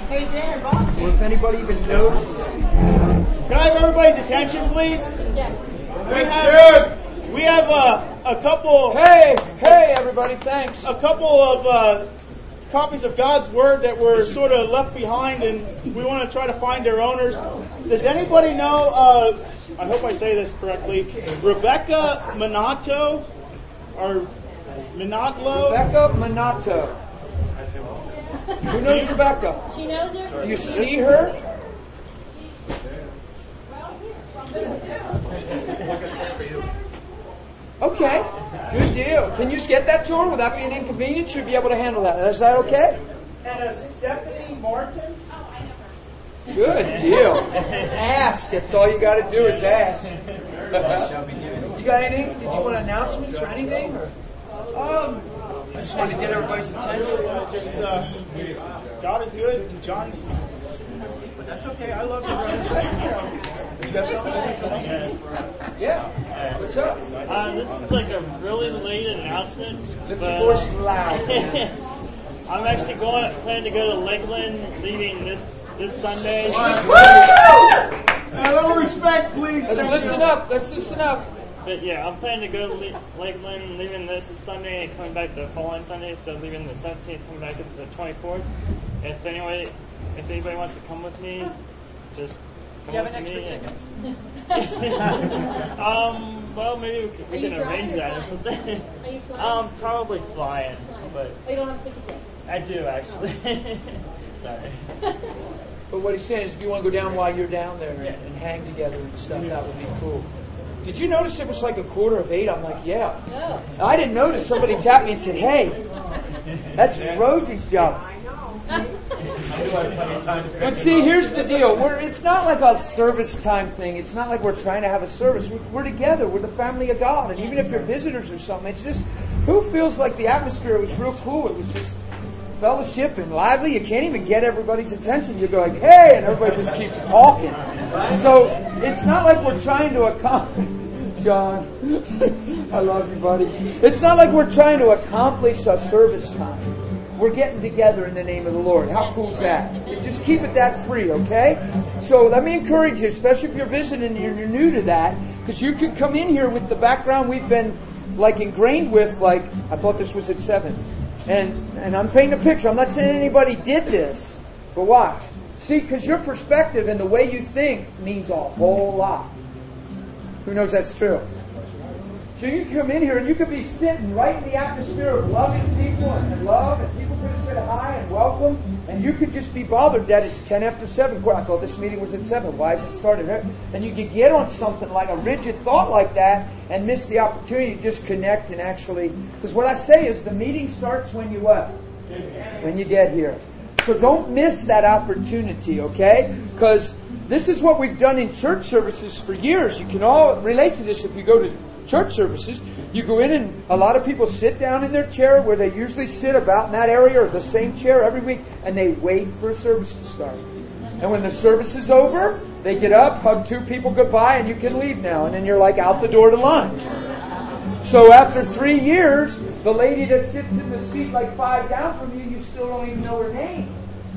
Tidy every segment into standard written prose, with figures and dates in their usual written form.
Hey, Dan, Bob. Or if anybody even knows. Can I have everybody's attention, please? Yes. We have a couple. Hey, everybody! Thanks. A couple of copies of God's Word that were sort of left behind, and we want to try to find their owners. Does anybody know? I hope I say this correctly. Rebecca Minato, or Minatlo. Rebecca Minato. Who knows Rebecca? She knows her. Do you see her? Okay, good deal. Can you get that to her without being inconvenient? She'll be able to handle that. Is that okay? And Stephanie Martin. Good deal. Ask. That's all you got to do is ask. You got anything? Did you want announcements or anything? I just wanted to get everybody's attention. God is good, and John's. But that's okay. I love you, brother. You got something? Yeah. What's up? This is like a really late announcement. Lift your voice loud. I'm actually planning to go to Lakeland, leaving this Sunday. A little respect, please. Let's listen up. But yeah, I'm planning to go to Lakeland, leaving this Sunday and coming back the following Sunday. So leaving the 17th, coming back the 24th. If anybody wants to come with me, just come with me. You have an extra ticket. Well, maybe we can arrange that or something. Are you flying? Probably flying, but Oh, you don't have a ticket yet? I do actually. Sorry. But what he's saying is if you want to go down while you're down there and hang together and stuff, that would be cool. Did you notice it was like 7:45? I'm like, yeah. No. I didn't notice. Somebody tapped me and said, hey, that's Rosie's job. But see, here's the deal. It's not like a service time thing. It's not like we're trying to have a service. We're together. We're the family of God. And even if you're visitors or something, it's just, who feels like the atmosphere was real cool? It was just fellowship and lively. You can't even get everybody's attention. You go like, hey, and everybody just keeps talking. So it's not like we're trying to accomplish, John, I love you, buddy. It's not like we're trying to accomplish a service time. We're getting together in the name of the Lord. How cool is that? Just keep it that free, okay? So let me encourage you, especially if you're visiting and you're new to that, because you could come in here with the background we've been like ingrained with, like, I thought this was at 7. And I'm painting a picture. I'm not saying anybody did this, but watch. See, because your perspective and the way you think means a whole lot. Who knows that's true? So you can come in here and you could be sitting right in the atmosphere of loving people and love, and people could have said hi and welcome, and you could just be bothered that it's 10 after 7. I thought this meeting was at 7. Why is it started? And you could get on something like a rigid thought like that and miss the opportunity to just connect and actually... Because what I say is the meeting starts when you what? When you get here. So don't miss that opportunity, okay? Because this is what we've done in church services for years. You can all relate to this if you go to church services. You go in and a lot of people sit down in their chair where they usually sit about in that area or the same chair every week, and they wait for a service to start. And when the service is over, they get up, hug 2 people goodbye, and you can leave now. And then you're like out the door to lunch. So after 3 years, the lady that sits in the seat like 5 down from you, you still don't even know her name.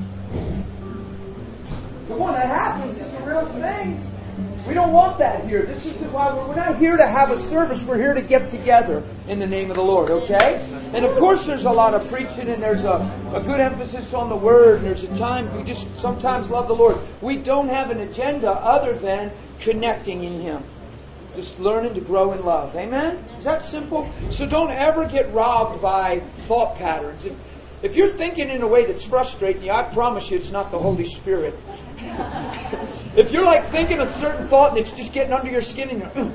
Come on, that happens. It's the real things. We don't want that here. This is why we're not here to have a service. We're here to get together in the name of the Lord, okay? And of course there's a lot of preaching and there's a good emphasis on the Word. And there's a time we just sometimes love the Lord. We don't have an agenda other than connecting in Him. Just learning to grow in love. Amen? Is that simple? So don't ever get robbed by thought patterns. If you're thinking in a way that's frustrating you, I promise you it's not the Holy Spirit. If you're like thinking a certain thought and it's just getting under your skin and you're...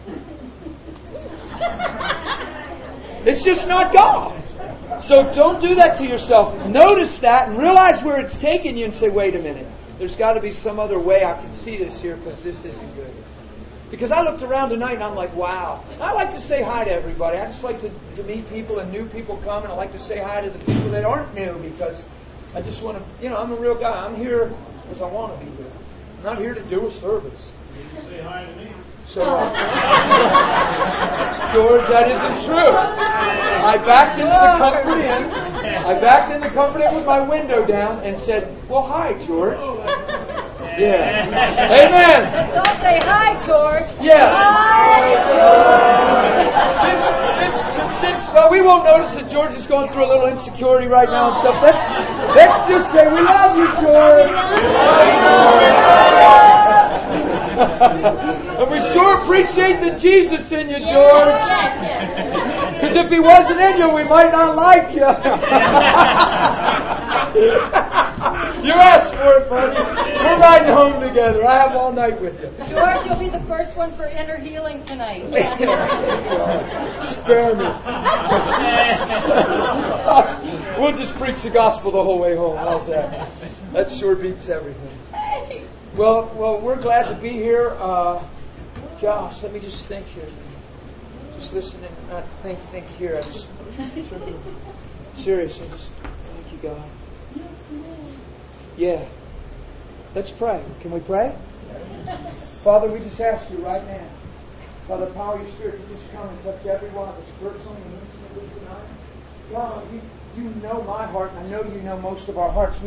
It's just not God. So don't do that to yourself. Notice that and realize where it's taking you and say, wait a minute. There's got to be some other way I can see this here because this isn't good. Because I looked around tonight and I'm like, wow. I like to say hi to everybody. I just like to meet people and new people come, and I like to say hi to the people that aren't new because I just want to, I'm a real guy. I'm here because I want to be here. I'm not here to do a service. You can say hi to me. So, George, that isn't true. I backed into the Comfort Inn. I backed in the Comfort Inn with my window down and said, "Well, hi, George." Yeah. Amen. Don't say hi, George. Yeah. Hi, George. Since well, we won't notice that George is going through a little insecurity right now and stuff. Let's just say we love you, George. And we sure appreciate the Jesus in you, George. Because if He wasn't in you, we might not like you. You asked for it, buddy. We're riding home together. I have all night with you. George, you'll be the first one for inner healing tonight. Spare me. We'll just preach the gospel the whole way home. How's that? That sure beats everything. Well, we're glad to be here. Gosh, let me just think here. Just listen and think here. Seriously, just thank you, God. Yeah. Let's pray. Can we pray? Father, we just ask you right now, by the power of your Spirit, to just come and touch every one of us personally and intimately tonight. God, you know my heart, and I know you know most of our hearts.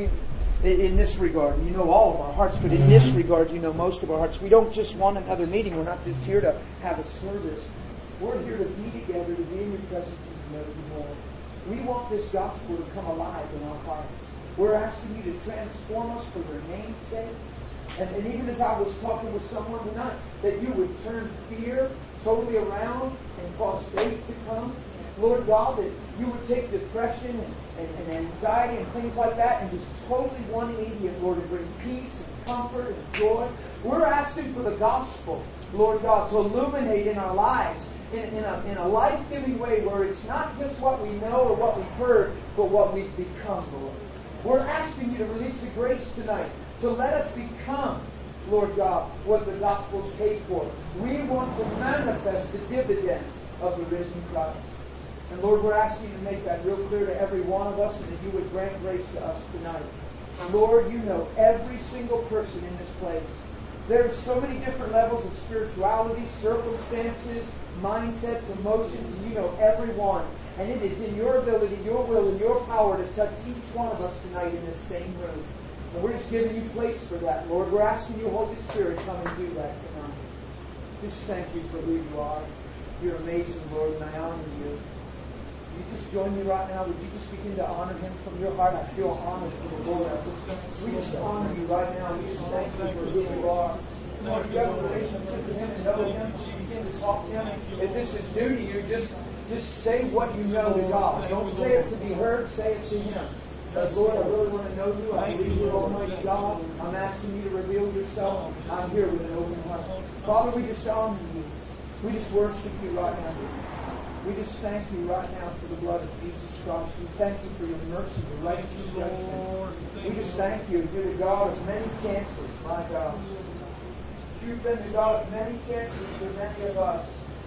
In this regard, you know all of our hearts, but in this regard, you know most of our hearts. We don't just want another meeting. We're not just here to have a service. We're here to be together, to be in your presence, and to know you more. We want this gospel to come alive in our hearts. We're asking you to transform us for your name's sake. And even as I was talking with someone tonight, that you would turn fear totally around and cause faith to come. Lord God, that you would take depression and anxiety and things like that and just totally 180 it, Lord, and bring peace and comfort and joy. We're asking for the gospel, Lord God, to illuminate in our lives in a life-giving way where it's not just what we know or what we've heard, but what we've become, Lord. We're asking you to release the grace tonight to let us become, Lord God, what the gospel's paid for. We want to manifest the dividends of the risen Christ. And Lord, we're asking you to make that real clear to every one of us and that you would grant grace to us tonight. Lord, you know every single person in this place. There are so many different levels of spirituality, circumstances, mindsets, emotions, and you know every one. And it is in your ability, your will, and your power to touch each one of us tonight in this same room. And we're just giving you place for that, Lord. We're asking you, Holy Spirit, come and do that tonight. Just thank you for who you are. You're amazing, Lord, and I honor you. Will you just join me right now? Would you just begin to honor Him from your heart? I feel honored for the Lord. We just honor you right now. We just thank you for who you are. Lord, if you have a relationship with Him and know Him, you begin to talk to Him. If this is new to you, just say what you know to God. Don't say it to be heard, say it to Him. Because, Lord, I really want to know you. I believe you're Almighty God. I'm asking you to reveal yourself. I'm here with an open heart. Father, we just honor you. We just worship you right now. We just thank you right now for the blood of Jesus Christ. We thank you for your mercy, your righteous judgment. We just thank you. You're the God of many chances, my God. You've been the God of many chances for many of us.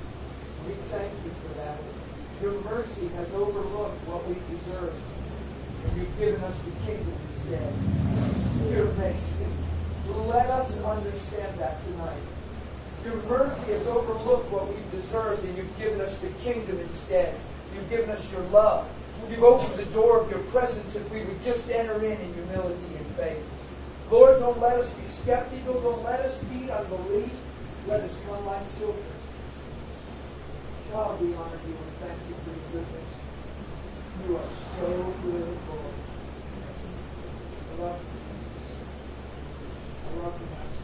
We thank you for that. Your mercy has overlooked what we deserve. And you've given us the kingdom instead. You're amazing. Let us understand that tonight. Your mercy has overlooked what we've deserved, and you've given us the kingdom instead. You've given us your love. You've opened the door of your presence if we would just enter in humility and faith. Lord, don't let us be skeptical. Don't let us feed unbelief. Let us come like children. God, we honor you and thank you for your goodness. You are so good, Lord. I love you. I love you, Master.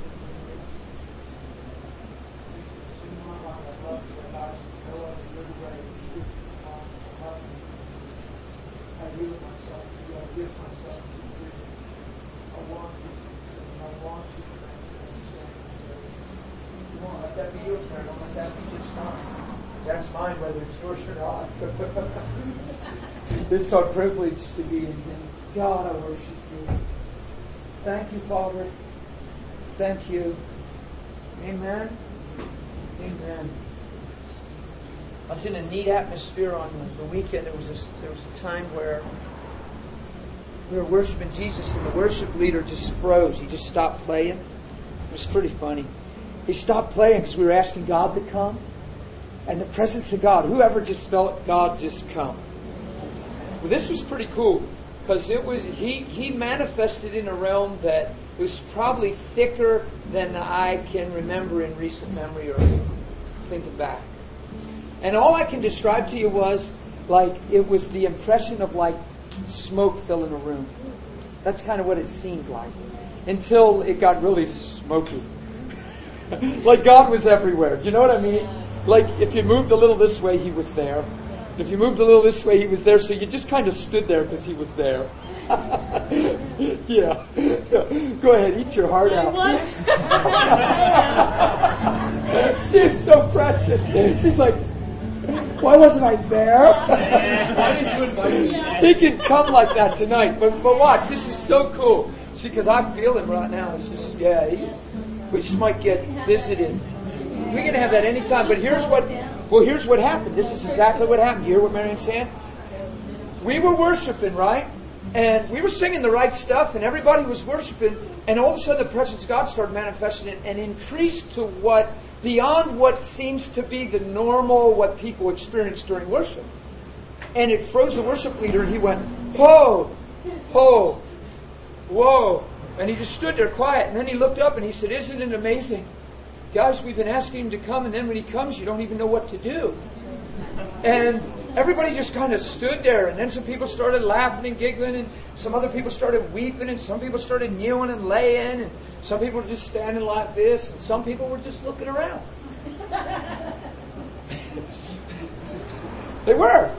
I love you. I love you. No other good way. I love you. I yield myself to you. I give myself to you. I want you. I want you to understand. Come on, let that be your prayer. Don't let that be just mine. That's mine, whether it's yours or not. It's our privilege to be in Him. God, I worship you. Thank you, Father. Thank you. Amen. Amen. I was in a neat atmosphere on the weekend. There was a time where we were worshiping Jesus, and the worship leader just froze. He just stopped playing. It was pretty funny. he stopped playing because we were asking God to come. And the presence of God, whoever just felt God just come. Well, this was pretty cool because it was he manifested in a realm that was probably thicker than I can remember in recent memory or thinking back. And all I can describe to you was like it was the impression of like smoke filling a room. That's kind of what it seemed like until it got really smoky. Like God was everywhere. Do you know what I mean? Like if you moved a little this way, He was there. If you moved a little this way, He was there. So you just kind of stood there because He was there. Yeah. Go ahead, eat your heart out. She's so precious. She's like, why wasn't I there? Why did you invite me? He can come like that tonight. But watch, this is so cool. See, because I feel him right now. It's just, we just might get visited. We can have that anytime. But here's what happened. This is exactly what happened. You hear what Marion's saying? We were worshiping, right? And we were singing the right stuff, and everybody was worshiping. And all of a sudden, the presence of God started manifesting and increased to beyond what seems to be the normal, what people experience during worship. And it froze the worship leader, and he went, whoa, whoa, whoa. And he just stood there quiet. And then he looked up and he said, isn't it amazing? Guys, we've been asking Him to come, and then when He comes, you don't even know what to do. And everybody just kind of stood there, and then some people started laughing and giggling, and some other people started weeping, and some people started kneeling and laying, and some people were just standing like this, and some people were just looking around. They were.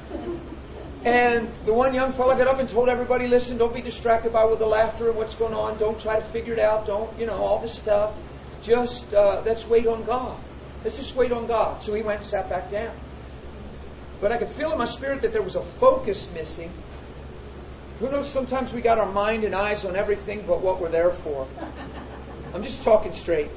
And the one young fellow got up and told everybody, listen, don't be distracted by the laughter and what's going on. Don't try to figure it out. Don't, all this stuff. Just, let's wait on God. Let's just wait on God. So he went and sat back down. But I could feel in my spirit that there was a focus missing. Who knows, sometimes we got our mind and eyes on everything but what we're there for. I'm just talking straight.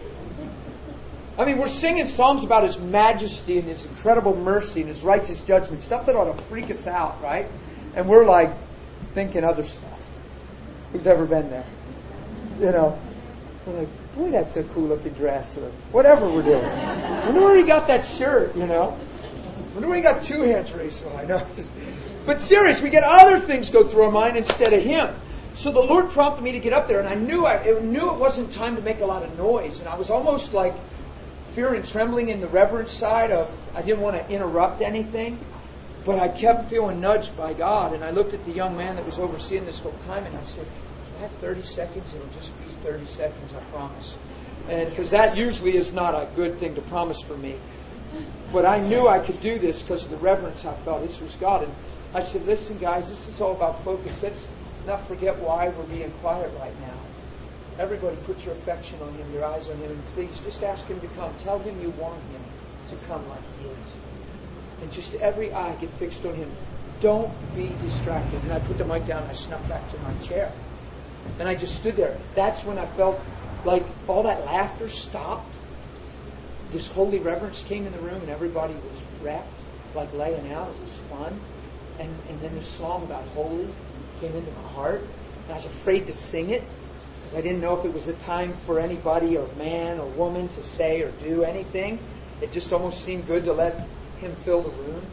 I mean, we're singing psalms about His majesty and His incredible mercy and His righteous judgment. Stuff that ought to freak us out, right? And we're like thinking other stuff. Who's ever been there? We're like, boy, that's a cool looking dress, or whatever we're doing. I wonder where he got that shirt, I wonder where he got two hands raised. I know. But serious, we get other things go through our mind instead of Him. So the Lord prompted me to get up there, and I knew it wasn't time to make a lot of noise, and I was almost like fear and trembling in the reverence side of I didn't want to interrupt anything, but I kept feeling nudged by God, and I looked at the young man that was overseeing this whole time, and I said, can I have 30 seconds? It'll just be 30 seconds, I promise. And because that usually is not a good thing to promise for me. But I knew I could do this because of the reverence I felt. This was God. And I said, listen, guys, this is all about focus. Let's not forget why we're being quiet right now. Everybody put your affection on Him, your eyes on Him, and please just ask Him to come. Tell Him you want Him to come like He is. And just every eye get fixed on Him. Don't be distracted. And I put the mic down and I snuck back to my chair. And I just stood there. That's when I felt like all that laughter stopped. This holy reverence came in the room and everybody was wrapped, like laying out. It was fun. And then the song about holy came into my heart. And I was afraid to sing it because I didn't know if it was a time for anybody or man or woman to say or do anything. It just almost seemed good to let Him fill the room.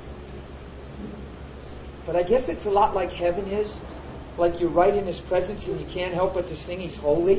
But I guess it's a lot like heaven is. Like you're right in His presence and you can't help but to sing He's holy.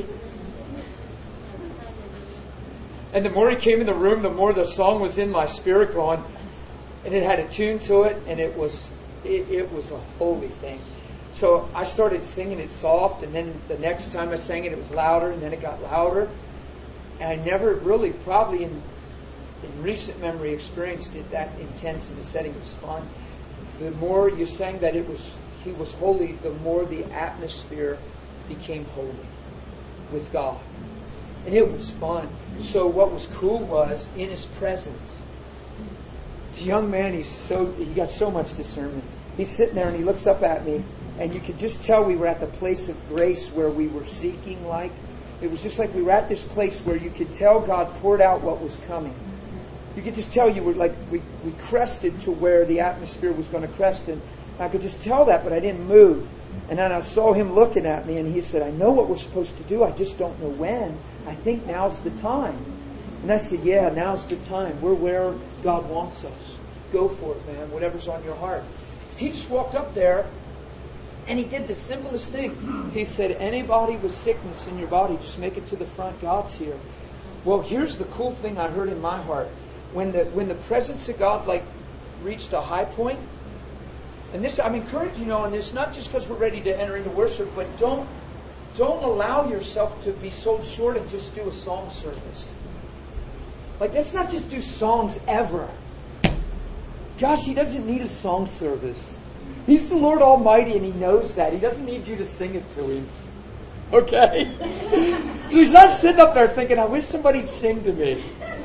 And the more He came in the room, the more the song was in my spirit going. And it had a tune to it, and it was a holy thing. So I started singing it soft, and then the next time I sang it, it was louder, and then it got louder. And I never really, probably in recent memory, experienced it that intense in the setting. It was fun. The more you sang that He was holy, the more the atmosphere became holy with God. And it was fun. So what was cool was, in His presence, the young man, he got so much discernment. He's sitting there and he looks up at me, and you could just tell we were at the place of grace where we were seeking. Like it was just like we were at this place where you could tell God poured out what was coming. You could just tell you were like we crested to where the atmosphere was going to crest, and I could just tell that, but I didn't move. And then I saw him looking at me, and he said, I know what we're supposed to do, I just don't know when. I think now's the time. And I said, yeah, now's the time. We're where God wants us. Go for it, man. Whatever's on your heart. He just walked up there and he did the simplest thing. He said, anybody with sickness in your body, just make it to the front. God's here. Well, here's the cool thing I heard in my heart. When the presence of God reached a high point, and this, I'm encouraging you on this, not just because we're ready to enter into worship, but don't allow yourself to be sold short and just do a song service. Let's not just do songs ever. Gosh, He doesn't need a song service. He's the Lord Almighty and He knows that. He doesn't need you to sing it to Him. Okay? So He's not sitting up there thinking, I wish somebody'd sing to me.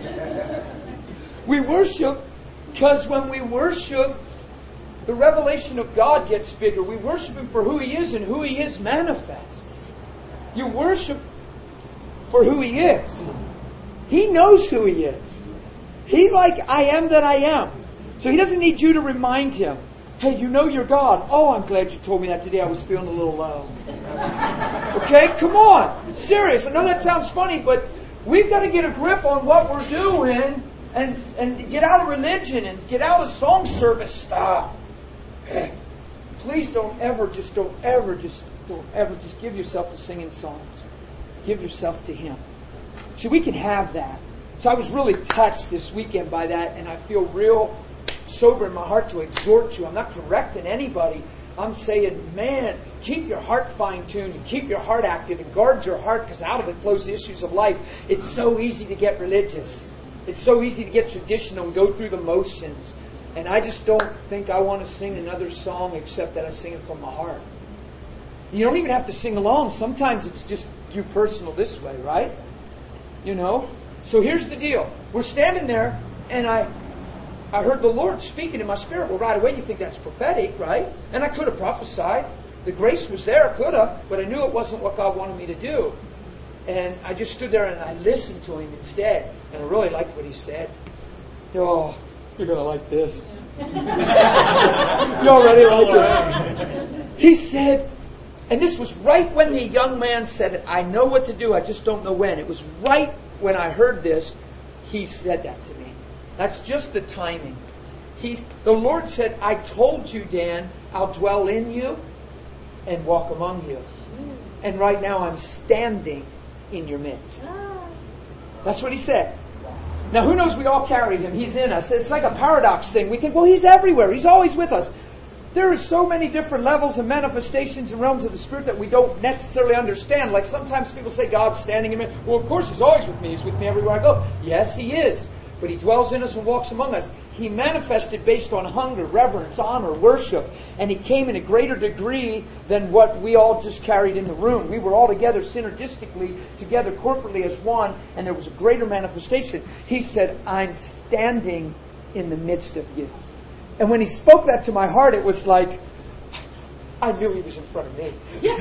We worship because when we worship, the revelation of God gets bigger. We worship Him for who He is, and who He is manifests. You worship for who He is. He knows who He is. He's like, I am that I am. So He doesn't need you to remind Him. Hey, you know you're God. Oh, I'm glad you told me that today. I was feeling a little low. Okay, come on. Serious. I know that sounds funny, but we've got to get a grip on what we're doing and get out of religion and get out of song service stuff. Hey, please don't ever just give yourself to singing songs. Give yourself to Him. See, we can have that. So I was really touched this weekend by that, and I feel real sober in my heart to exhort you. I'm not correcting anybody. I'm saying, man, keep your heart fine-tuned and keep your heart active and guard your heart, because out of it flows the issues of life. It's so easy to get religious. It's so easy to get traditional and go through the motions. And I just don't think I want to sing another song except that I sing it from my heart. You don't even have to sing along. Sometimes it's just you personal this way, right? You know? So here's the deal. We're standing there, and I heard the Lord speaking in my spirit. Well, right away you think that's prophetic, right? And I could have prophesied. The grace was there, could have, but I knew it wasn't what God wanted me to do. And I just stood there and I listened to Him instead. And I really liked what He said. Oh, you're going to like this. You already like it. He said, and this was right when the young man said it, I know what to do, I just don't know when. It was right when I heard this, He said that to me. That's just the timing. The Lord said, I told you, Dan, I'll dwell in you and walk among you. And right now I'm standing in your midst. That's what He said. Now who knows, we all carry Him. He's in us. It's like a paradox thing. We think, well, He's everywhere. He's always with us. There are so many different levels and manifestations and realms of the Spirit that we don't necessarily understand. Like sometimes people say, God's standing in me. Well, of course He's always with me. He's with me everywhere I go. Yes, He is. But He dwells in us and walks among us. He manifested based on hunger, reverence, honor, worship. And He came in a greater degree than what we all just carried in the room. We were all together synergistically, together corporately as one, and there was a greater manifestation. He said, I'm standing in the midst of you. And when He spoke that to my heart, it was like, I knew He was in front of me.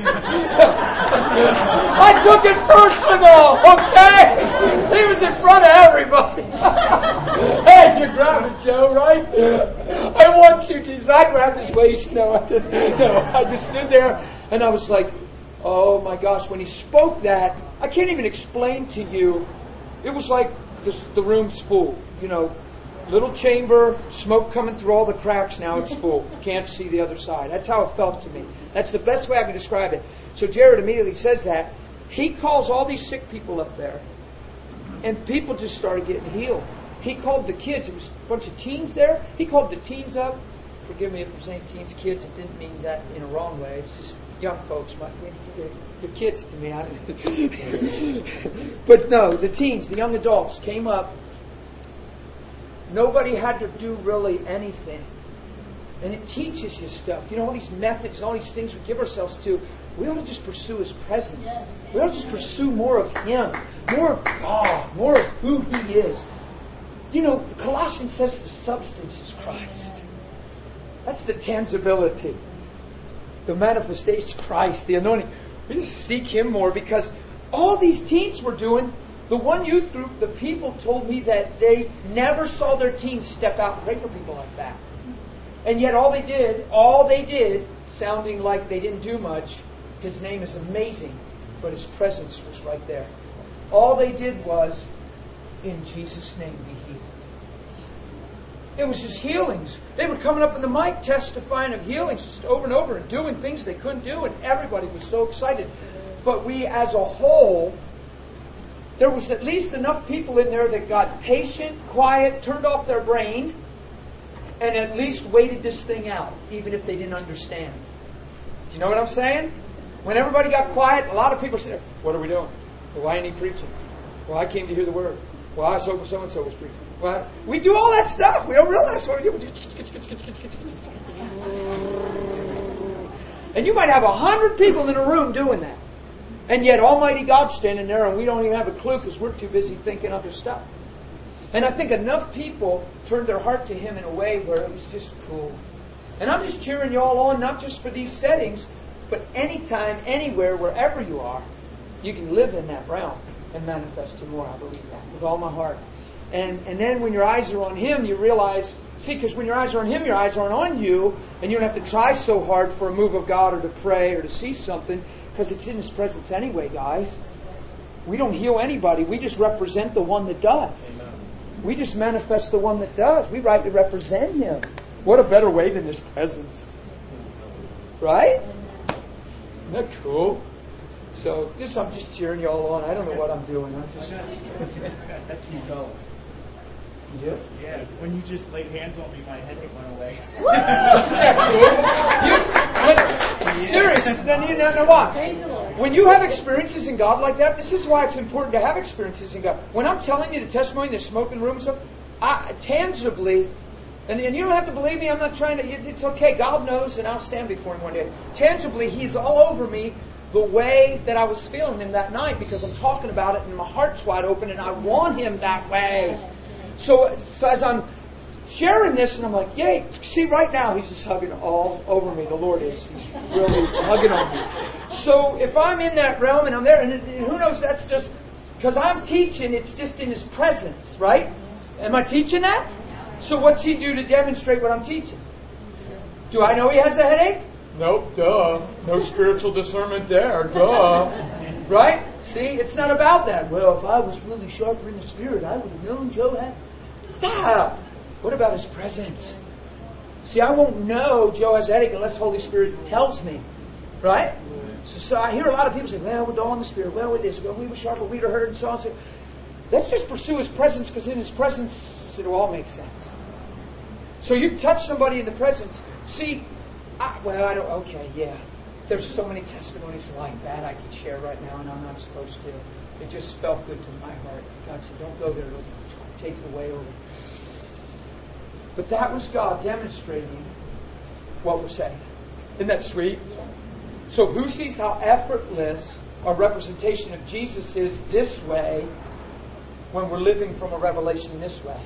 I took it personal, okay? He was in front of everybody. Hey, you grab it, Joe, right? I want you to. I grabbed his waist. No, I didn't. No, I just stood there and I was like, oh my gosh. When He spoke that, I can't even explain to you. It was like the room's full, you know. Little chamber, smoke coming through all the cracks, now it's full. Can't see the other side. That's how it felt to me. That's the best way I can describe it. So Jared immediately says that. He calls all these sick people up there. And people just started getting healed. He called the kids. There was a bunch of teens there. He called the teens up. Forgive me if I'm saying teens, kids. It didn't mean that in a wrong way. It's just young folks. They're kids to me. But no, the teens, the young adults came up. Nobody had to do really anything. And it teaches you stuff. You know, all these methods and all these things we give ourselves to, we ought to just pursue His presence. We ought to just pursue more of Him. More of God. More of who He is. You know, Colossians says the substance is Christ. That's the tangibility. The manifestation of Christ, the anointing. We just seek Him more because all these teens were doing. The one youth group, the people told me that they never saw their teens step out and pray for people like that. And yet all they did, sounding like they didn't do much, His name is amazing, but His presence was right there. All they did was in Jesus' name be healed. It was just healings. They were coming up in the mic testifying of healings just over and over and doing things they couldn't do, and everybody was so excited. But we as a whole, there was at least enough people in there that got patient, quiet, turned off their brain, and at least waited this thing out, even if they didn't understand. Do you know what I'm saying? When everybody got quiet, a lot of people said, "What are we doing? Well, why ain't he preaching? Well, I came to hear the word. Well, I saw so-and-so was preaching." Well, we do all that stuff. We don't realize what we do. And you might have 100 people in a room doing that. And yet Almighty God's standing there and we don't even have a clue because we're too busy thinking other stuff. And I think enough people turned their heart to Him in a way where it was just cool. And I'm just cheering you all on, not just for these settings, but anytime, anywhere, wherever you are, you can live in that realm and manifest Him more. I believe that with all my heart. And then when your eyes are on Him, you realize, see, because when your eyes are on Him, your eyes aren't on you, and you don't have to try so hard for a move of God or to pray or to see something, because it's in His presence anyway, guys. We don't heal anybody. We just represent the one that does. Amen. We just manifest the one that does. We rightly represent Him. What a better way than His presence. Right? Isn't that cool? So, I'm just cheering you all on. I don't know what I'm doing. That's me go. You do? Yeah. When you just laid hands on me, my headache went away. Seriously, now watch. When you have experiences in God like that, this is why it's important to have experiences in God. When I'm telling you the testimony, the smoking room and stuff, tangibly, and you don't have to believe me, I'm not trying to, it's okay, God knows, and I'll stand before Him one day. Tangibly, He's all over me the way that I was feeling Him that night because I'm talking about it and my heart's wide open and I want Him that way. So as I'm sharing this and I'm like, yay, see right now He's just hugging all over me. The Lord is. He's really hugging on me. So if I'm in that realm and I'm there, and who knows, that's just because I'm teaching, it's just in His presence, right? Am I teaching that? So what's He do to demonstrate what I'm teaching? Do I know He has a headache? Nope, duh. No spiritual discernment there, duh. Right? See, it's not about that. Well, if I was really sharper in the Spirit, I would have known Joe had... Duh! What about His presence? See, I won't know Joe has a headache unless the Holy Spirit tells me. Right? So I hear a lot of people say, well, we're all in the Spirit. Well, with this. Well, we were sharper, we'd have heard, and so on. So let's just pursue His presence, because in His presence, it'll all make sense. So you touch somebody in the presence. See, okay, yeah. There's so many testimonies like that I can share right now, and I'm not supposed to. It just felt good to my heart. God said, don't go there. It'll take it away over. But that was God demonstrating what we're saying. Isn't that sweet? So who sees how effortless a representation of Jesus is this way when we're living from a revelation this way?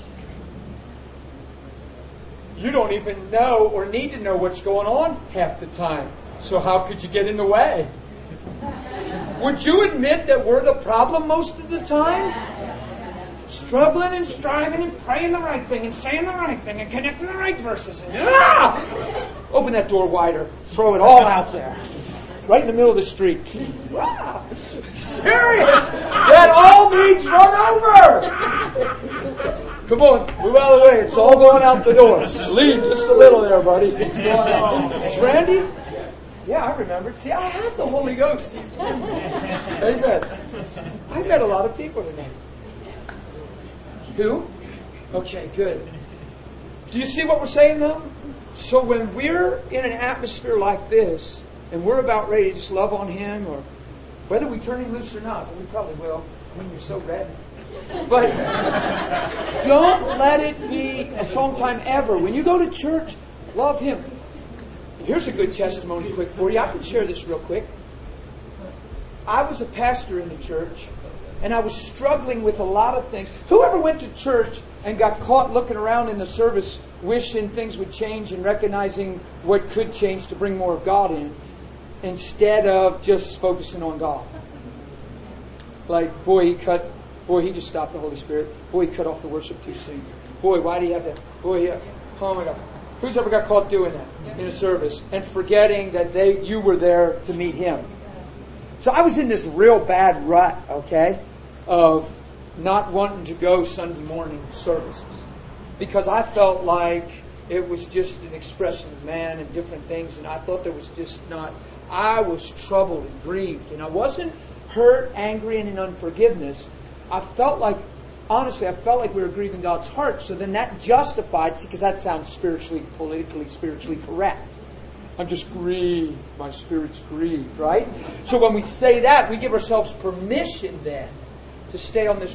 You don't even know or need to know what's going on half the time. So how could you get in the way? Would you admit that we're the problem most of the time? Struggling and striving and praying the right thing and saying the right thing and connecting the right verses. And, open that door wider. Throw it all out there. Right in the middle of the street. Serious! That all needs run over! Come on, move out of the way. It's all going out the door. Leave just a little there, buddy. It's going out. It's Randy? Yeah, I remember. See, I have the Holy Ghost. Amen. I met a lot of people today. Who? Okay, good. Do you see what we're saying, though? So when we're in an atmosphere like this, and we're about ready to just love on Him, or whether we turn Him loose or not, but we probably will. I mean, you're so red. But don't let it be a sometime ever. When you go to church, love Him. Here's a good testimony quick for you. I can share this real quick. I was a pastor in the church, and I was struggling with a lot of things. Whoever went to church and got caught looking around in the service, wishing things would change and recognizing what could change to bring more of God in, instead of just focusing on God? Like, he just stopped the Holy Spirit. Boy, he cut off the worship too soon. Boy, why do you have that? Boy, oh my God. Who's ever got caught doing that in a service and forgetting that you were there to meet Him? So I was in this real bad rut, okay, of not wanting to go Sunday morning services because I felt like it was just an expression of man and different things, and I thought there was just not. I was troubled and grieved, and I wasn't hurt, angry, and in unforgiveness. I felt like, honestly, I felt like we were grieving God's heart. So then that justified, because that sounds politically, spiritually correct. I'm just grieved. My spirit's grieved, right? So when we say that, we give ourselves permission then to stay on this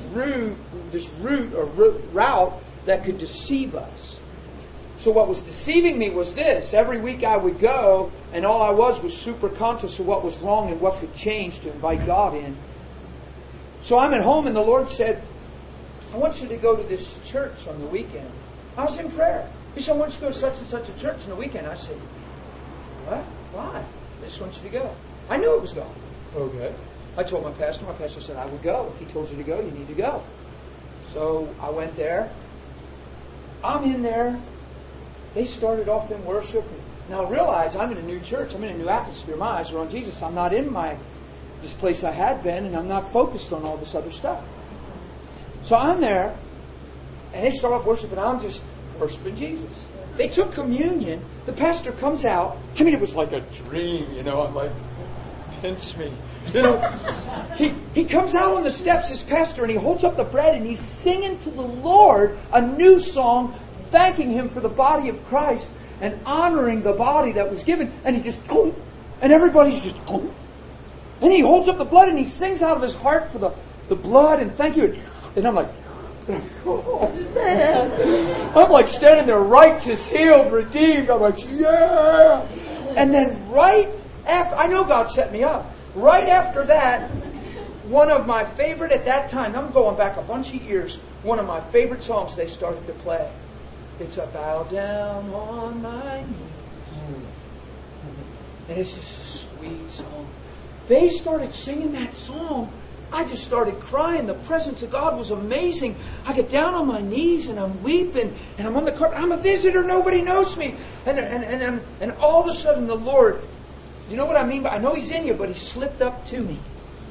route that could deceive us. So what was deceiving me was this. Every week I would go, and all I was super conscious of what was wrong and what could change to invite God in. So I'm at home, and the Lord said, I want you to go to this church on the weekend. I was in prayer. He said, I want you to go to such and such a church on the weekend. I said, what? Why? I just want you to go. I knew it was God. Okay. I told my pastor. My pastor said, I would go. If he told you to go, you need to go. So I went there. I'm in there. They started off in worship. Now realize I'm in a new church. I'm in a new atmosphere. My eyes are on Jesus. I'm not in this place I had been, and I'm not focused on all this other stuff. So I'm there, and they start off worship, and I'm just worshiping Jesus. They took communion. The pastor comes out. I mean, it was like a dream, you know. I'm like, pinch me. You know, he comes out on the steps as pastor, and he holds up the bread, and he's singing to the Lord a new song, thanking Him for the body of Christ and honoring the body that was given. And he just, and everybody's just, and he holds up the blood, and he sings out of his heart for the blood, and thank you. And I'm like, oh man. I'm like standing there, righteous, healed, redeemed. I'm like, yeah. And then right after, I know God set me up. Right after that, one of my favorite at that time, I'm going back a bunch of years, one of my favorite songs they started to play. It's a bow down on my knee. And it's just a sweet song. They started singing that song. I just started crying. The presence of God was amazing. I get down on my knees and I'm weeping and I'm on the carpet. I'm a visitor. Nobody knows me. And all of a sudden the Lord, you know what I mean? I know He's in you, but He slipped up to me.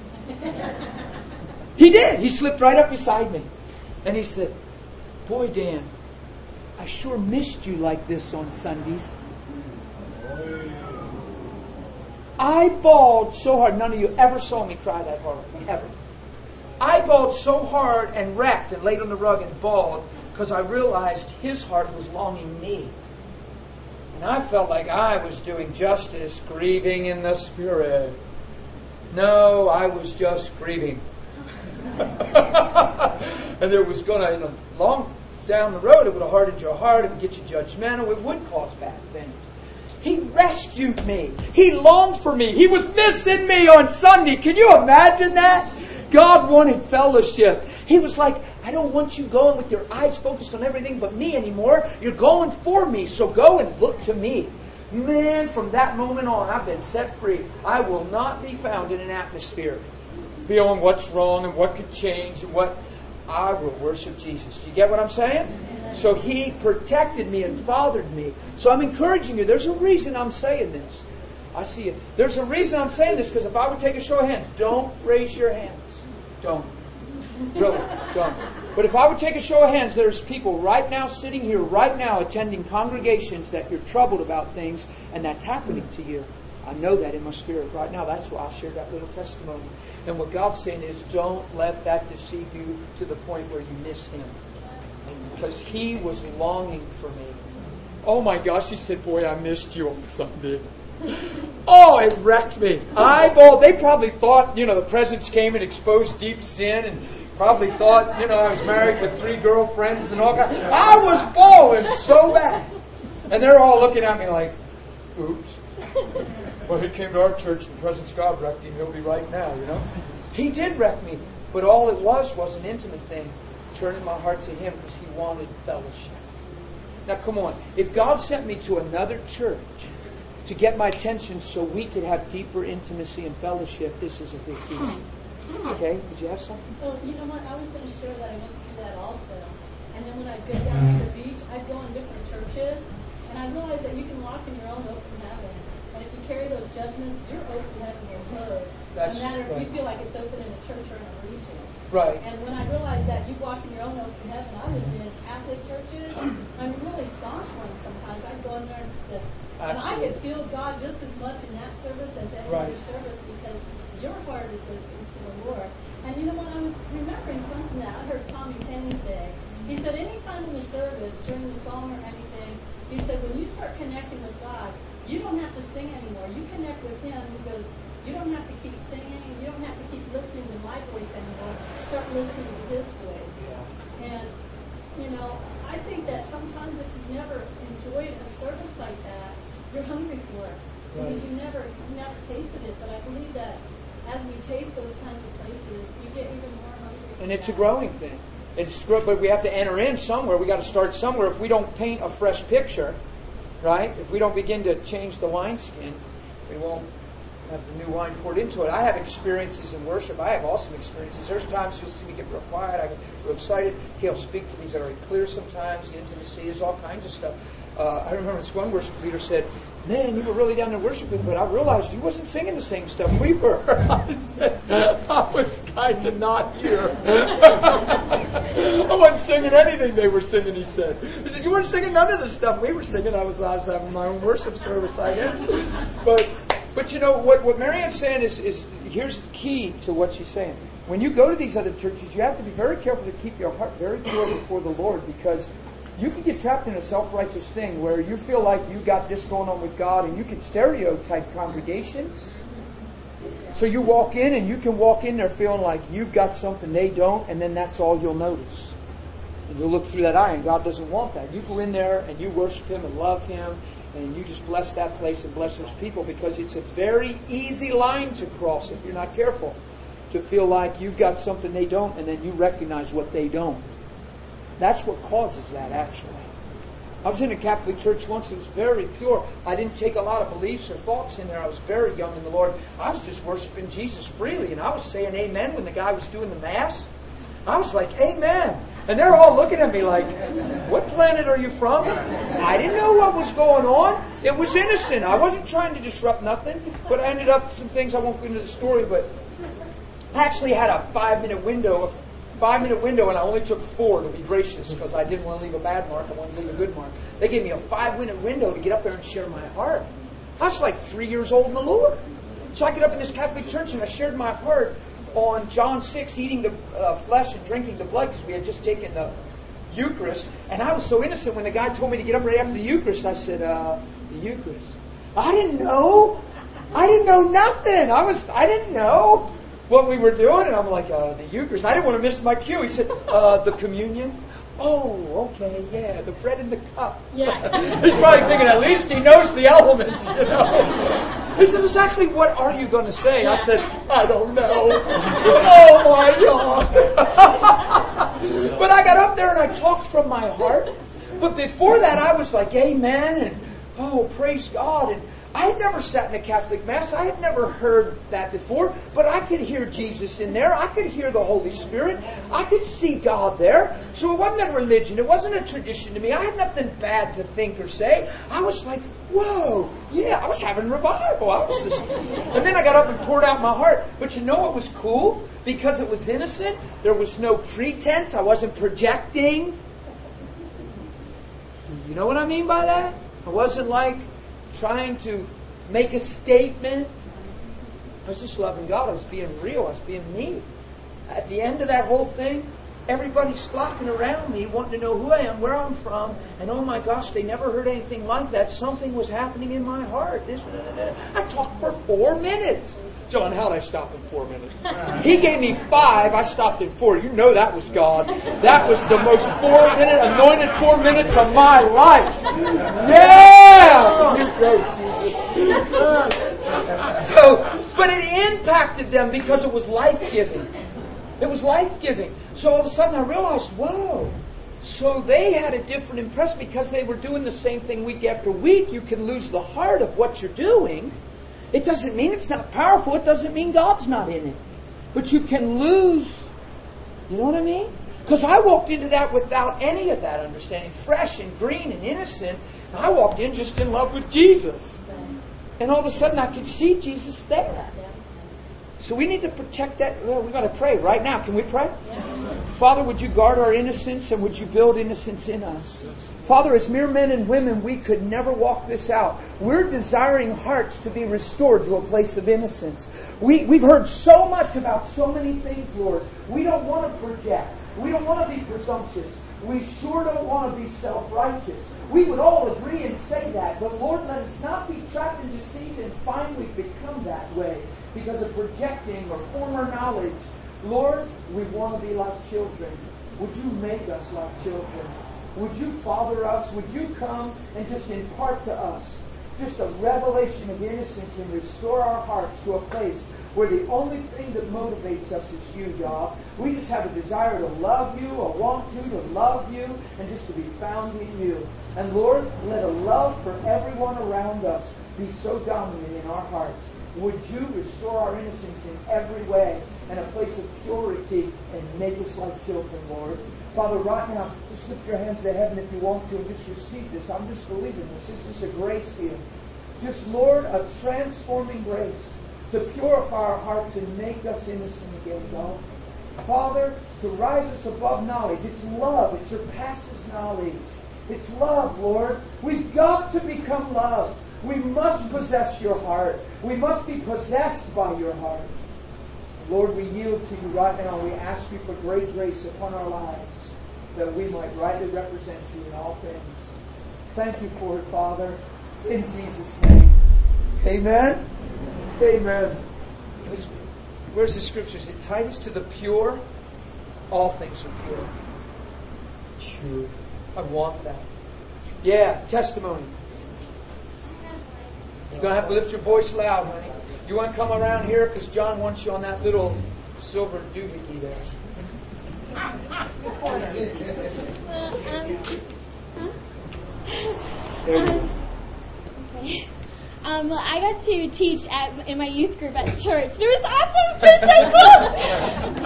He did. He slipped right up beside me. And He said, boy, Dan, I sure missed you like this on Sundays. I bawled so hard. None of you ever saw me cry that hard. Ever. I bawled so hard and wrecked and laid on the rug and bawled because I realized His heart was longing me. And I felt like I was doing justice, grieving in the Spirit. No, I was just grieving. And there was going to, long down the road, it would have hardened your heart, it would get you judgmental, it would cause bad things. He rescued me. He longed for me. He was missing me on Sunday. Can you imagine that? God wanted fellowship. He was like, I don't want you going with your eyes focused on everything but me anymore. You're going for me, so go and look to me. Man, from that moment on, I've been set free. I will not be found in an atmosphere feeling what's wrong and what could change and what... I will worship Jesus. Do you get what I'm saying? So He protected me and fathered me. So I'm encouraging you. There's a reason I'm saying this. I see it. There's a reason I'm saying this, because if I would take a show of hands, don't raise your hands. Don't. Really, don't. But if I would take a show of hands, there's people right now sitting here, right now attending congregations that you're troubled about things, and that's happening to you. I know that in my spirit right now. That's why I shared that little testimony. And what God's saying is, don't let that deceive you to the point where you miss Him. Because He was longing for me. Oh my gosh, He said, boy, I missed you on Sunday. Oh, it wrecked me. They probably thought, the presence came and exposed deep sin, and probably thought, I was married with 3 girlfriends and all that. I was bawling so bad. And they're all looking at me like, oops. Well, He came to our church, the presence of God wrecked Him. He'll be right now, He did wreck me. But all it was an intimate thing, turning my heart to Him because He wanted fellowship. Now, come on. If God sent me to another church to get my attention so we could have deeper intimacy and fellowship, this is a big deal. Okay? Did you have something? Well, you know what? I was going to share that I went through that also. And then when I go down to the beach, I go in different churches, and I realized that you can walk in your own open heaven. And if you carry those judgments, you're open to having your heard. That's no matter if right. you feel like it's open in a church or in a region. Right. And when I realized that you walk in your own open heaven, I was in Catholic churches. I mean, really staunch ones sometimes. I'd go in there and sit. And I could feel God just as much in that service as any Right. other service because your heart is into the Lord. And you know what? I was remembering something that I heard Tommy Tenney say. He said, anytime in the service, during the song or anything, he said, when you start connecting with God, you don't have to sing anymore. You connect with Him because you don't have to keep singing. You don't have to keep listening to my voice anymore. Start listening to His voice. And, you know, I think that sometimes if you've never enjoyed a service like that, you're hungry for it. Because you never tasted it. But I believe that as we taste those kinds of places, we get even more hungry for And it's a that. growing thing. But we have to enter in somewhere. We got to start somewhere. If we don't paint a fresh picture, right? If we don't begin to change the wineskin, we won't have the new wine poured into it. I have experiences in worship. I have awesome experiences. There's times you'll see me get real quiet. I get real excited. He'll speak to me very clear sometimes. The intimacy is all kinds of stuff. I remember this one worship leader said, "Man, you were really down there worshiping, but I realized you wasn't singing the same stuff we were." I was kind of not here. I wasn't singing anything they were singing, he said. He said, "You weren't singing none of the stuff we were singing." I was having my own worship service, I guess. But you know, what Marianne's saying is here's the key to what she's saying. When you go to these other churches, you have to be very careful to keep your heart very pure before the Lord, because you can get trapped in a self-righteous thing where you feel like you got this going on with God, and you can stereotype congregations. So you walk in, and you can walk in there feeling like you've got something they don't, and then that's all you'll notice. And you'll look through that eye, and God doesn't want that. You go in there, and you worship Him and love Him, and you just bless that place and bless those people, because it's a very easy line to cross if you're not careful, to feel like you've got something they don't, and then you recognize what they don't. That's what causes that, actually. I was in a Catholic church once. It was very pure. I didn't take a lot of beliefs or thoughts in there. I was very young in the Lord. I was just worshiping Jesus freely, and I was saying amen when the guy was doing the Mass. I was like, amen. And they're all looking at me like, what planet are you from? I didn't know what was going on. It was innocent. I wasn't trying to disrupt nothing. But I ended up, some things, I won't go into the story, but I actually had a 5-minute window, and I only took 4 to be gracious, because I didn't want to leave a bad mark. I wanted to leave a good mark. They gave me a 5-minute window to get up there and share my heart. I was like 3 years old in the Lord. So I get up in this Catholic church, and I shared my heart on John 6, eating the flesh and drinking the blood, because we had just taken the Eucharist. And I was so innocent when the guy told me to get up right after the Eucharist. I said, the Eucharist. I didn't know. I didn't know nothing. I didn't know what we were doing. And I'm like, the Eucharist. I didn't want to miss my cue. He said, the communion. Oh, okay, yeah, the bread and the cup. Yeah. He's probably thinking, at least he knows the elements, you know. He said, "It's actually, what are you going to say?" I said, "I don't know." Oh my God. But I got up there and I talked from my heart. But before that, I was like, amen, and oh, praise God. And I had never sat in a Catholic Mass. I had never heard that before. But I could hear Jesus in there. I could hear the Holy Spirit. I could see God there. So it wasn't a religion. It wasn't a tradition to me. I had nothing bad to think or say. I was like, whoa, yeah, I was having revival. And then I got up and poured out my heart. But you know what was cool? Because it was innocent, there was no pretense. I wasn't projecting. You know what I mean by that? I wasn't like trying to make a statement. I was just loving God. I was being real. I was being me. At the end of that whole thing, everybody's flocking around me, wanting to know who I am, where I'm from, and oh my gosh, they never heard anything like that. Something was happening in my heart. I talked for 4 minutes. John, how'd I stop in 4 minutes? He gave me 5. I stopped in 4. You know that was God. That was the most 4-minute, anointed 4 minutes of my life. Yeah! You're great, Jesus. But it impacted them because it was life-giving. It was life-giving. So all of a sudden I realized, whoa. So they had a different impression because they were doing the same thing week after week. You can lose the heart of what you're doing. It doesn't mean it's not powerful. It doesn't mean God's not in it. But you can lose, you know what I mean? Because I walked into that without any of that understanding. Fresh and green and innocent. I walked in just in love with Jesus. And all of a sudden I could see Jesus there. So we need to protect that. Well, we've got to pray right now. Can we pray? Father, would you guard our innocence and would you build innocence in us? Father, as mere men and women, we could never walk this out. We're desiring hearts to be restored to a place of innocence. We've heard so much about so many things, Lord. We don't want to project. We don't want to be presumptuous. We sure don't want to be self-righteous. We would all agree and say that. But Lord, let us not be trapped and deceived and find we've become that way because of projecting or former knowledge. Lord, we want to be like children. Would you make us like children? Would you father us? Would you come and just impart to us just a revelation of innocence and restore our hearts to a place where the only thing that motivates us is you, God. We just have a desire to love you, a want to love you, and just to be found in you. And Lord, let a love for everyone around us be so dominant in our hearts. Would you restore our innocence in every way and a place of purity and make us like children, Lord? Father, right now, just lift your hands to heaven if you want to and just receive this. I'm just believing this. This is a grace here. Just, Lord, a transforming grace to purify our hearts and make us innocent again, God. Father, to rise us above knowledge. It's love. It surpasses knowledge. It's love, Lord. We've got to become love. We must possess your heart. We must be possessed by your heart. Lord, we yield to you right now. We ask you for great grace upon our lives that we might rightly represent you in all things. Thank you for it, Father. In Jesus' name. Amen. Amen. Where's the scripture? Is it Titus? To the pure, all things are pure. True. I want that. Yeah, testimony. You're going to have to lift your voice loud, honey. You want to come around here? Because John wants you on that little silver doohickey there. There you go. Okay. Well, I got to teach in my youth group at church. It was awesome. It was so cool.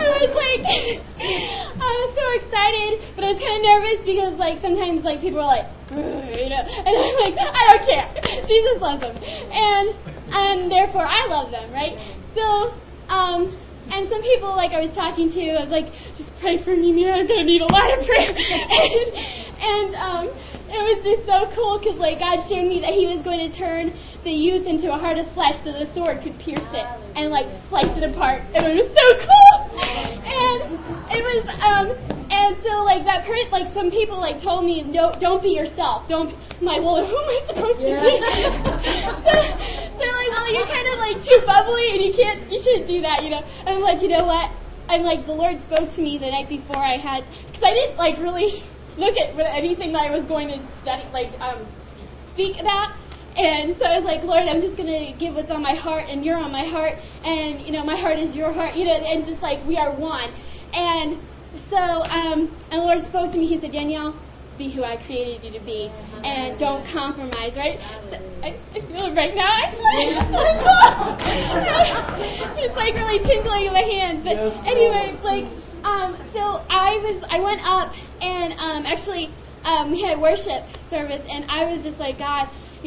I was so excited, but I was kind of nervous because, sometimes, people are like, and I'm like, I don't care. Jesus loves them, and therefore I love them, right? So, and some people, I was talking to, I was like, just pray for me, man. I'm gonna need a lot of prayer, and it was just so cool because God showed me that He was going to turn the youth into a heart of flesh so the sword could pierce it and slice it apart. And it was so cool. And it was and so that some people told me, no, don't be yourself. Don't. I'm like, well, who am I supposed to be? so they're like, well, you're kind of too bubbly and you shouldn't do that, And I'm like, you know what? I'm like, the Lord spoke to me the night before because I didn't really look at anything that I was going to study, speak about. And so I was like, Lord, I'm just going to give what's on my heart, and you're on my heart, and, my heart is your heart, and just we are one. And so, and the Lord spoke to me. He said, Danielle, be who I created you to be, and don't compromise, right? So I feel it right now, actually. It's so cool. It's really tingling in my hands. But anyway, so I went up, and actually, we had a worship service, and I was just like, God,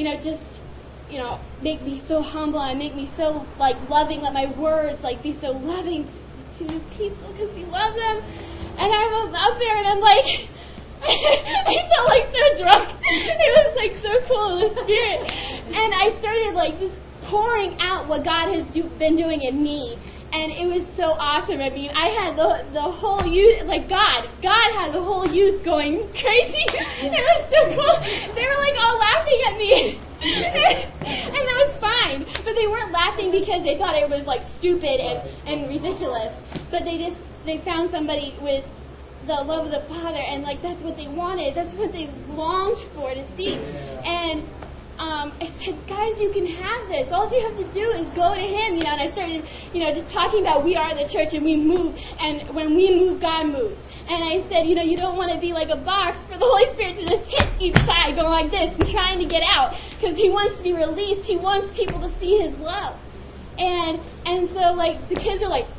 make me so humble and make me so loving. Let my words be so loving to these people because you love them. And I was up there, and I'm like, I felt so drunk. It was so cool in the spirit, and I started just pouring out what God has been doing in me. And it was so awesome. I mean, I had the whole youth, God had the whole youth going crazy. It was so cool. They were all laughing at me. And that was fine. But they weren't laughing because they thought it was stupid and ridiculous. But they found somebody with the love of the Father, and that's what they wanted. That's what they longed for to see. And I said, guys, you can have this. All you have to do is go to Him, And I started, just talking about we are the church and we move. And when we move, God moves. And I said, you don't want to be like a box for the Holy Spirit to just hit each side, going like this and trying to get out. Because He wants to be released. He wants people to see His love. And so, the kids are like,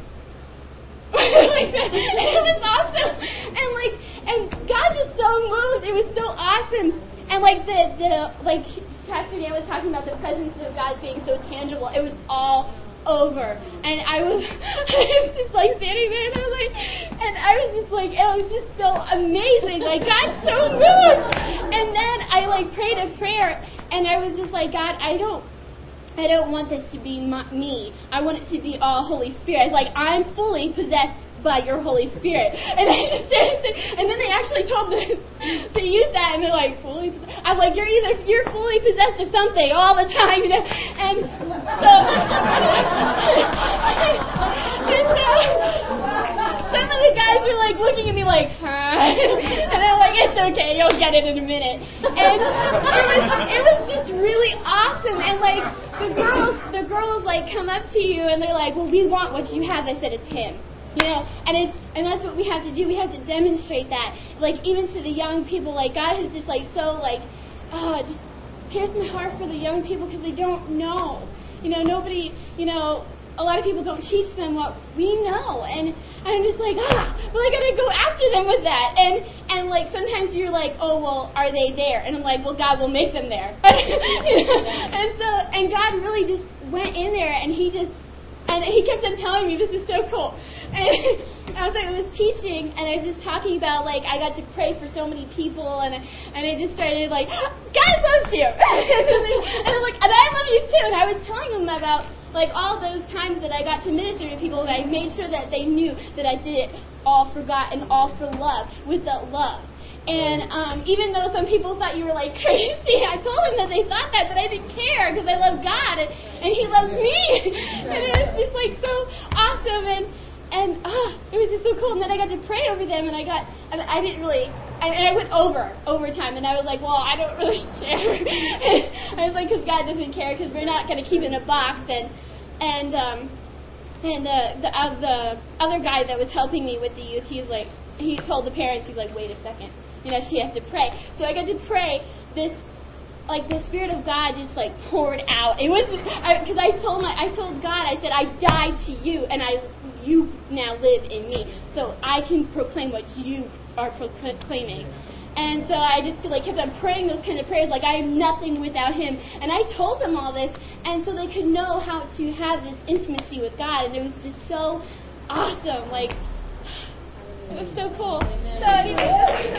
it was awesome. And God just so moved. It was so awesome. And Pastor Dan was talking about the presence of God being so tangible, it was all over. And I was just like standing there, and I was just like, it was just so amazing. Like, God's so moved. And then I like prayed a prayer, and I was just like, God, I don't want this to be me. I want it to be all Holy Spirit. I was like, I'm fully possessed by your Holy Spirit. And I just started saying, and then they actually told me to use that, and they're like, fully possessed. I'm like, you're fully possessed of something all the time, you know. And so, some of the guys were like looking at me like, huh? And I'm like, it's okay, you'll get it in a minute. And it was just really awesome. And like the girls like come up to you and they're like, well, we want what you have. I said, it's him. You know, and that's what we have to do. We have to demonstrate that. Like, even to the young people, like, God has just, like, so, like, just pierced my heart for the young people because they don't know. You know, nobody, you know, a lot of people don't teach them what we know. And I'm just like, well, I got to go after them with that. And, like, sometimes you're like, oh, well, are they there? And I'm like, well, God will make them there. And God really just went in there, and He kept on telling me, this is so cool. And I was teaching, and I was just talking about, like, I got to pray for so many people, and I just started, like, God loves you. And I'm like, and I love you too. And I was telling them about, like, all those times that I got to minister to people, and I made sure that they knew that I did it all for God and all for love, with that love. And even though some people thought you were like crazy, I told them that they thought that, but I didn't care because I love God and He loves me. And it was just like so awesome, and it was just so cool. And then I got to pray over them, and I didn't really, and I went overtime, and I was like, well, I don't really care. I was like, because God doesn't care, because we're not going to keep it in a box. And the other guy that was helping me with the youth, he told the parents, he's like, wait a second. You know, she has to pray. So I got to pray this, like, the Spirit of God just, like, poured out. It was, because I told God, I said, I died to you, and you now live in me. So I can proclaim what you are proclaiming. And so I just, like, kept on praying those kind of prayers, like, I am nothing without Him. And I told them all this, and so they could know how to have this intimacy with God. And it was just so awesome, like, it was so cool. So anyway.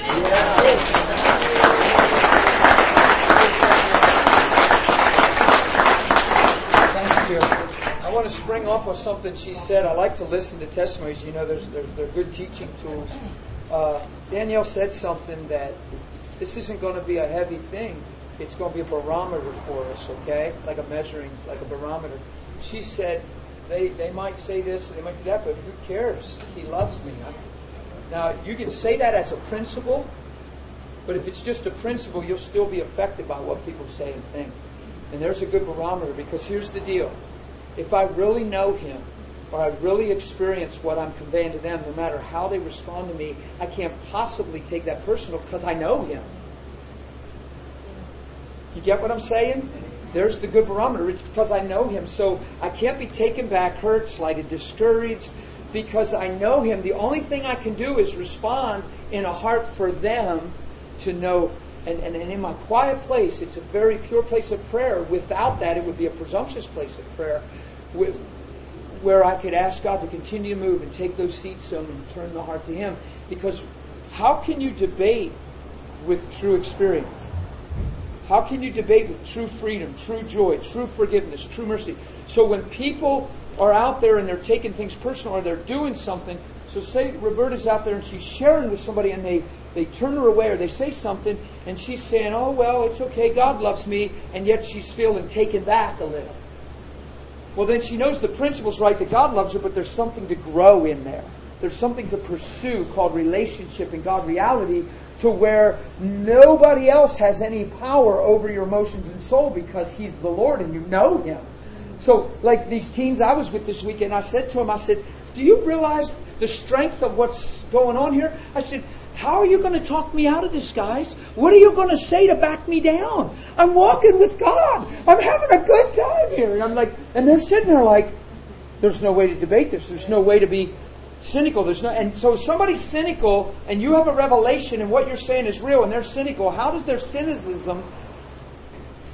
Thank you. I want to spring off of something she said. I like to listen to testimonies. You know, they're good teaching tools. Danielle said something that this isn't going to be a heavy thing. It's going to be a barometer for us, okay? Like a measuring, like a barometer. She said, they might say this, they might do that, but who cares? He loves me. Now, you can say that as a principle, but if it's just a principle, you'll still be affected by what people say and think. And there's a good barometer, because here's the deal. If I really know Him, or I really experience what I'm conveying to them, no matter how they respond to me, I can't possibly take that personal because I know Him. You get what I'm saying? There's the good barometer. It's because I know Him. So I can't be taken back, hurt, slighted, discouraged, because I know Him. The only thing I can do is respond in a heart for them to know. And in my quiet place, it's a very pure place of prayer. Without that, it would be a presumptuous place of prayer, where I could ask God to continue to move and take those seats on and turn the heart to Him. Because how can you debate with true experience? How can you debate with true freedom, true joy, true forgiveness, true mercy? So when people are out there and they're taking things personal, or they're doing something, so say Roberta's out there and she's sharing with somebody, and they turn her away, or they say something, and she's saying, oh, well, it's okay, God loves me, and yet she's feeling taken back a little. Well, then she knows the principle's right, that God loves her, but there's something to grow in there. There's something to pursue called relationship and God reality, to where nobody else has any power over your emotions and soul, because He's the Lord and you know Him. So, like these teens I was with this weekend, I said to them, I said, do you realize the strength of what's going on here? I said, how are you going to talk me out of this, guys? What are you going to say to back me down? I'm walking with God. I'm having a good time here. And I'm like, and they're sitting there like, there's no way to debate this. There's no way to be cynical. And so if somebody's cynical and you have a revelation and what you're saying is real and they're cynical, how does their cynicism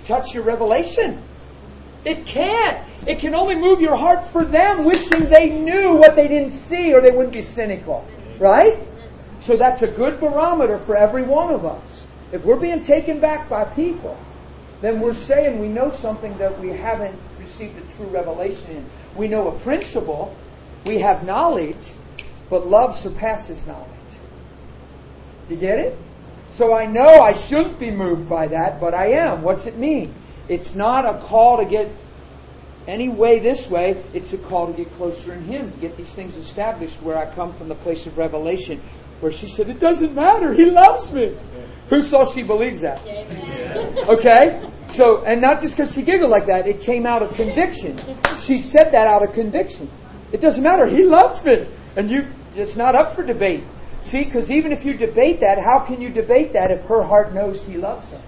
touch your revelation. It can't. It can only move your heart for them, wishing they knew what they didn't see, or they wouldn't be cynical. Right? So that's a good barometer for every one of us. If we're being taken back by people, then we're saying we know something that we haven't received a true revelation in. We know a principle, we have knowledge, but love surpasses knowledge. Do you get it? So I know I shouldn't be moved by that, but I am. What's it mean? It's not a call to get any way this way. It's a call to get closer in Him, to get these things established where I come from the place of revelation, where she said, it doesn't matter. He loves me. Who saw she believes that? Okay? So, and not just because she giggled like that, it came out of conviction. She said that out of conviction. It doesn't matter. He loves me. And it's not up for debate. See, because even if you debate that, how can you debate that if her heart knows He loves her?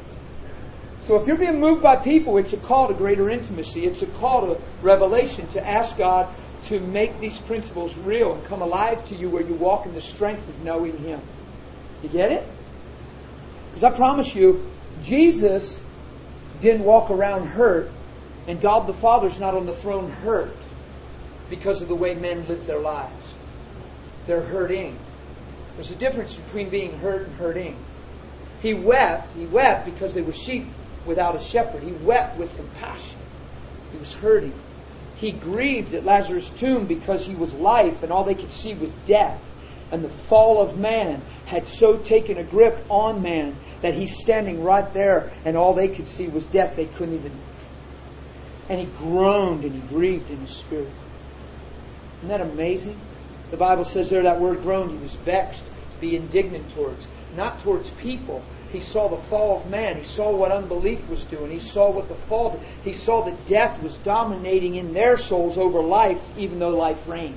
So if you're being moved by people, it's a call to greater intimacy. It's a call to revelation, to ask God to make these principles real and come alive to you where you walk in the strength of knowing Him. You get it? Because I promise you, Jesus didn't walk around hurt, and God the Father's not on the throne hurt because of the way men live their lives. They're hurting. There's a difference between being hurt and hurting. He wept. He wept because they were sheep without a shepherd. He wept with compassion. He was hurting. He grieved at Lazarus' tomb because he was life and all they could see was death. And the fall of man had so taken a grip on man that he's standing right there and all they could see was death. They couldn't even... And he groaned and he grieved in his spirit. Isn't that amazing? The Bible says there that word groaned, he was vexed, to be indignant towards. Not towards people. He saw the fall of man. He saw what unbelief was doing. He saw what the fall did. He saw that death was dominating in their souls over life, even though life reigned.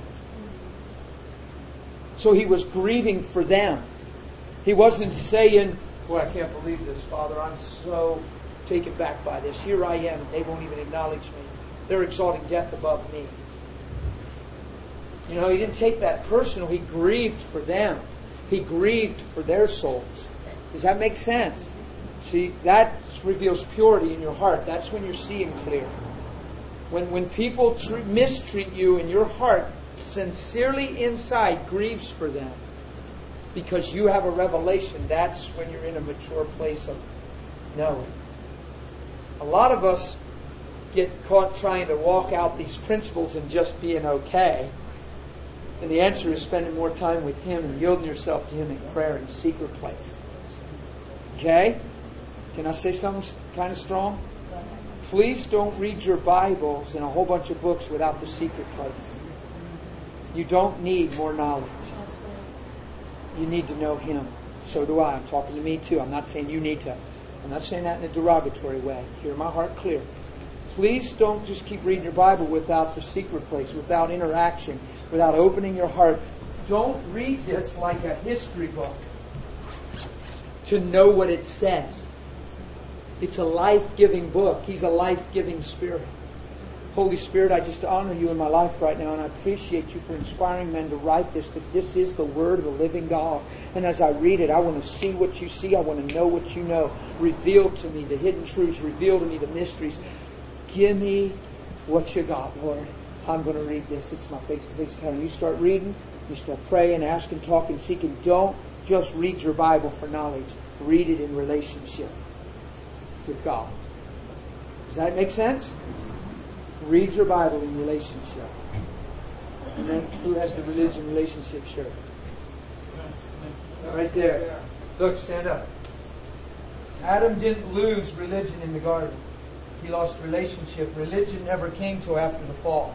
So he was grieving for them. He wasn't saying, boy, I can't believe this, Father. I'm so taken back by this. Here I am, and they won't even acknowledge me. They're exalting death above me. You know, he didn't take that personal. He grieved for them. He grieved for their souls. Does that make sense? See, that reveals purity in your heart. That's when you're seeing clear. When people mistreat you and your heart sincerely inside grieves for them because you have a revelation, that's when you're in a mature place of knowing. A lot of us get caught trying to walk out these principles and just being okay. And the answer is spending more time with Him and yielding yourself to Him in prayer in a secret place. Okay? Can I say something kind of strong? Please don't read your Bibles and a whole bunch of books without the secret place. You don't need more knowledge. You need to know Him. So do I. I'm talking to me too. I'm not saying you need to. I'm not saying that in a derogatory way. Hear my heart clear. Please don't just keep reading your Bible without the secret place, without interaction, without opening your heart. Don't read this like a history book to know what it says. It's a life-giving book. He's a life-giving Spirit. Holy Spirit, I just honor You in my life right now, and I appreciate You for inspiring men to write this, that this is the Word of the living God. And as I read it, I want to see what You see. I want to know what You know. Reveal to me the hidden truths. Reveal to me the mysteries. Give me what You got, Lord. I'm going to read this. It's my face-to-face encounter. You start reading. You start praying, asking, talking, seeking. Don't just read your Bible for knowledge. Read it in relationship with God. Does that make sense? Read your Bible in relationship. And then who has the religion relationship shirt? Right there. Look, stand up. Adam didn't lose religion in the garden. He lost relationship. Religion never came till after the fall.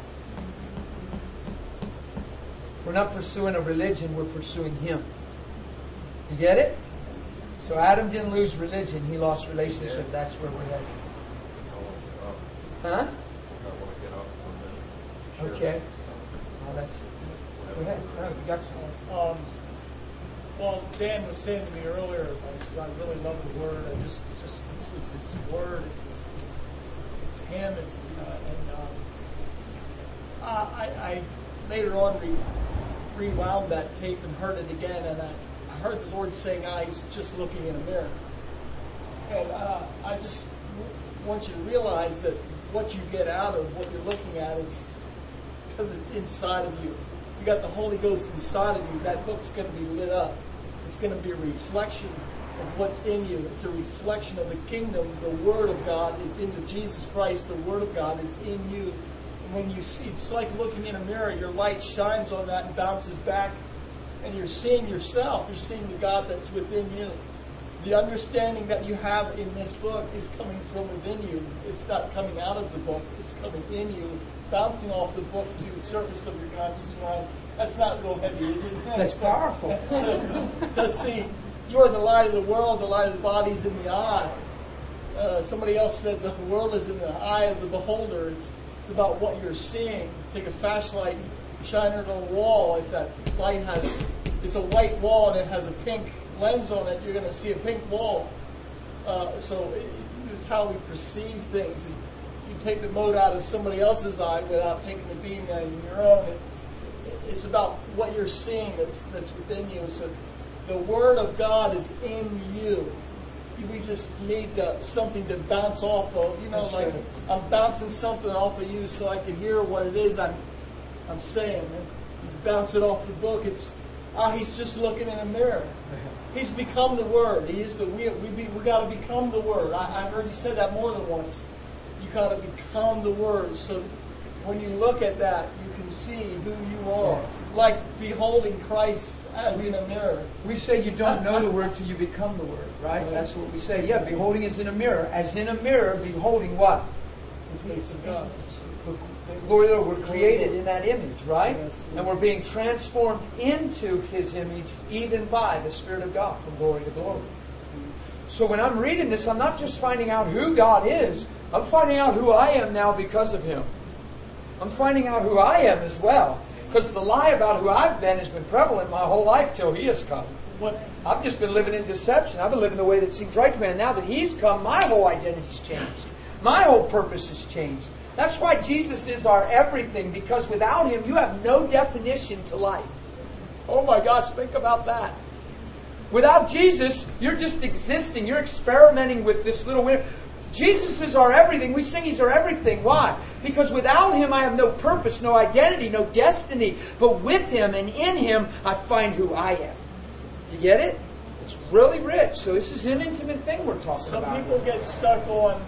We're not pursuing a religion, we're pursuing Him. You get it? So Adam didn't lose religion, he lost relationship. That's where we're headed. Huh? Okay. Well, that's... Go ahead. No, you got some. Well, Dan was saying to me earlier, I said, I really love the Word. It's His Word. It's Him. I later on rewound that tape and heard it again, and I heard the Lord saying, "He's just looking in a mirror." And I just want you to realize that what you get out of what you're looking at is because it's inside of you. You got the Holy Ghost inside of you. That book's going to be lit up. It's going to be a reflection of what's in you. It's a reflection of the kingdom. The Word of God is in you. Jesus Christ, the Word of God, is in you. And when you see, it's like looking in a mirror. Your light shines on that and bounces back, and you're seeing yourself. You're seeing the God that's within you. The understanding that you have in this book is coming from within you. It's not coming out of the book. It's coming in you, bouncing off the book to the surface of your conscious mind. That's not real heavy, is it? That's powerful. To see, you are the light of the world. The light of the body is in the eye. Somebody else said that the world is in the eye of the beholder. It's about what you're seeing. Take a flashlight and shine it on a wall. If that light it's a white wall and it has a pink lens on it, you're going to see a pink wall. So it's how we perceive things. You take the mote out of somebody else's eye without taking the beam out of your own. It's about what you're seeing that's within you. So the Word of God is in you. We just need something to bounce off of. That's like good. I'm bouncing something off of you so I can hear what it is I'm saying. And you bounce it off the book. He's just looking in a mirror. He's become the Word. He is we got to become the Word. I heard you say that more than once. You got to become the Word. So when you look at that, you can see who you are. Like beholding Christ as in a mirror. We say you don't know the Word till you become the Word, right? That's what we say. Yeah, beholding is in a mirror. As in a mirror, beholding what? The face of God. The glory of the Lord. We're created in that image, right? And we're being transformed into His image even by the Spirit of God from glory to glory. So when I'm reading this, I'm not just finding out who God is. I'm finding out who I am now because of Him. I'm finding out who I am as well. Because the lie about who I've been has been prevalent my whole life till He has come. I've just been living in deception. I've been living the way that seems right to me. And now that He's come, my whole identity's changed. My whole purpose has changed. That's why Jesus is our everything. Because without Him, you have no definition to life. Oh my gosh, think about that. Without Jesus, you're just existing. You're experimenting with this little winner. Jesus is our everything. We sing He's our everything. Why? Because without Him I have no purpose, no identity, no destiny. But with Him and in Him I find who I am. You get it? It's really rich. So this is an intimate thing we're talking about. Some people get stuck on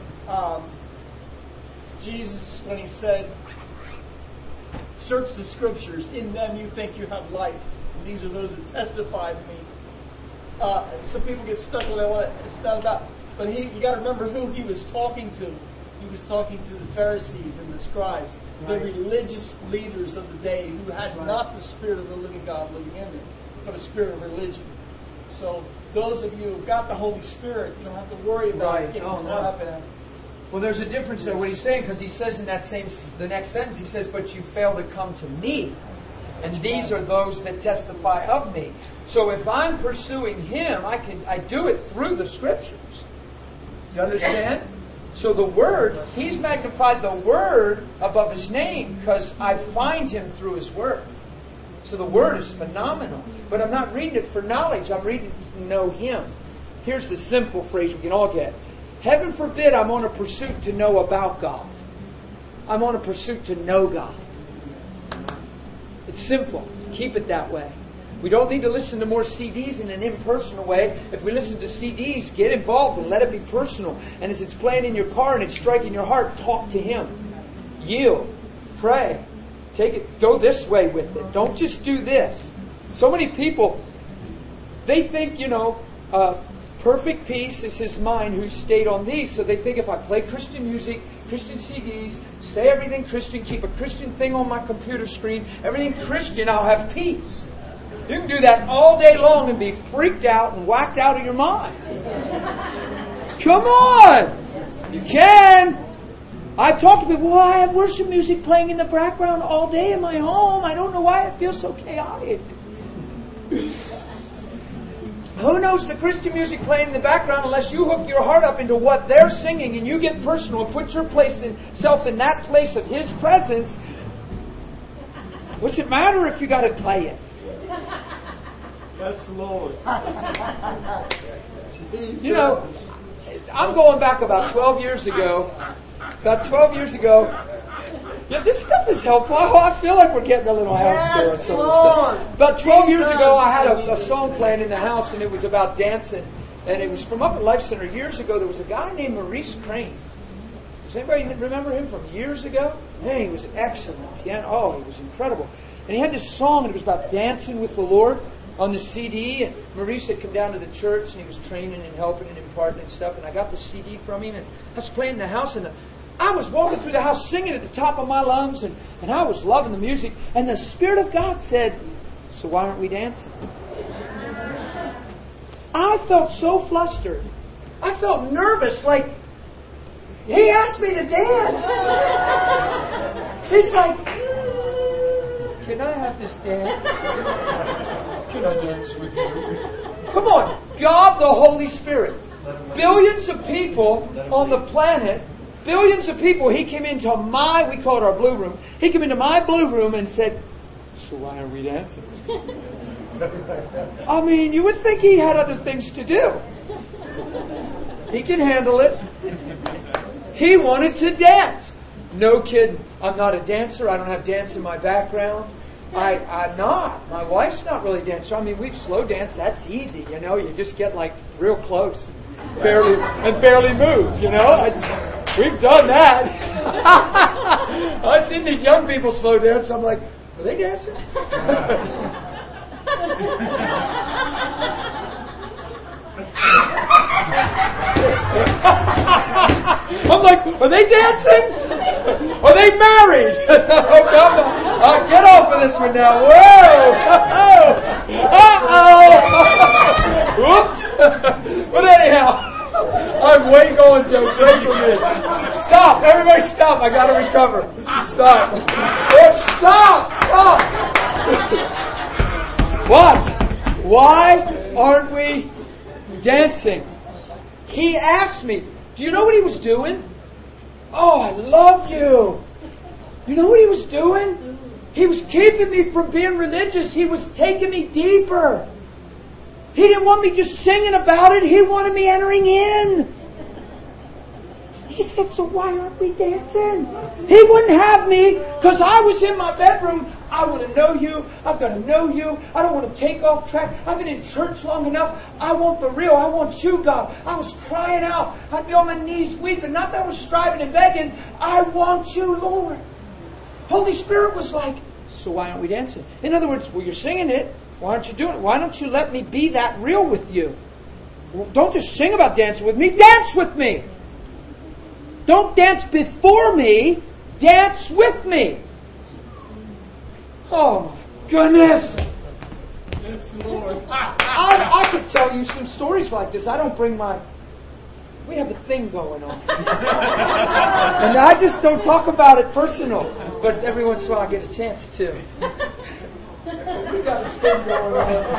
Jesus when He said, search the Scriptures. In them you think you have life. And these are those that testify to me. Some people get stuck on that. It's not about... But you got to remember who He was talking to. He was talking to the Pharisees and the scribes, the religious leaders of the day who had not the Spirit of the living God living in them, but a spirit of religion. So those of you who've got the Holy Spirit, you don't have to worry about getting caught up in it. Well, there's a difference there. What he's saying, because he says in the next sentence, he says, "But you fail to come to me, and these are those that testify of me." So if I'm pursuing Him, I do it through the Scriptures. You understand? So the Word, He's magnified the Word above His name because I find Him through His Word. So the Word is phenomenal. But I'm not reading it for knowledge. I'm reading it to know Him. Here's the simple phrase we can all get. Heaven forbid I'm on a pursuit to know about God. I'm on a pursuit to know God. It's simple. Keep it that way. We don't need to listen to more CDs in an impersonal way. If we listen to CDs, get involved and let it be personal. And as it's playing in your car and it's striking your heart, talk to Him. Yield. Pray. Take it. Go this way with it. Don't just do this. So many people, they think, perfect peace is his mind who stayed on these. So they think if I play Christian music, Christian CDs, say everything Christian, keep a Christian thing on my computer screen, everything Christian, I'll have peace. You can do that all day long and be freaked out and whacked out of your mind. Come on! You can! I've talked to people, I have worship music playing in the background all day in my home. I don't know why it feels so chaotic. Who knows the Christian music playing in the background unless you hook your heart up into what they're singing and you get personal and put yourself in that place of His presence? What's it matter if you got to play it? Yes, Lord. I'm going back about 12 years ago. About 12 years ago. Yeah, this stuff is helpful. I feel like we're getting a little help here on some of this stuff. About 12 years ago, I had a song playing in the house, and it was about dancing. And it was from up at Life Center. Years ago, there was a guy named Maurice Crane. Does anybody remember him from years ago? Man, he was excellent. He was incredible. And he had this song, and it was about dancing with the Lord on the CD. And Maurice had come down to the church, and he was training and helping and imparting and stuff. And I got the CD from him, and I was playing in the house, and I was walking through the house singing at the top of my lungs, and I was loving the music. And the Spirit of God said, "So why aren't we dancing?" I felt so flustered. I felt nervous, like, He asked me to dance. He's like, "Can I have this dance? Can I dance with you?" Come on, God the Holy Spirit. Billions of people on the planet, billions of people, He came into we call it our blue room. He came into my blue room and said, "So why aren't we dancing?" I mean, you would think He had other things to do. He can handle it. He wanted to dance. No kidding. I'm not a dancer. I don't have dance in my background. I'm not. My wife's not really a dancer. I mean, we've slow danced. That's easy, you know. You just get like real close, barely move, you know. We've done that. I've seen these young people slow dance. I'm like, are they dancing? I'm like, are they dancing? Are they married? Oh, come on. Get off of this one now. Whoa! Uh-oh! Whoops! But anyhow, I'm way going, Joe. Pray for me. Stop. Everybody stop. I got to recover. Stop. Oh, stop. What? Why aren't we dancing? He asked me. Do you know what He was doing? Oh, I love you. You know what He was doing? He was keeping me from being religious. He was taking me deeper. He didn't want me just singing about it. He wanted me entering in. He said, "So why aren't we dancing?" He wouldn't have me because I was in my bedroom. I want to know you. I've got to know you. I don't want to take off track. I've been in church long enough. I want the real. I want you, God. I was crying out. I'd be on my knees weeping. Not that I was striving and begging. I want you, Lord. Holy Spirit was like, "So why aren't we dancing?" In other words, well, you're singing it. Why aren't you doing it? Why don't you let me be that real with you? Well, don't just sing about dancing with me. Dance with me. Don't dance before me. Dance with me. Oh, my goodness. Yes, Lord. I could tell you some stories like this. I don't bring we have a thing going on. And I just don't talk about it personal. But every once in a while I get a chance to. We got a thing going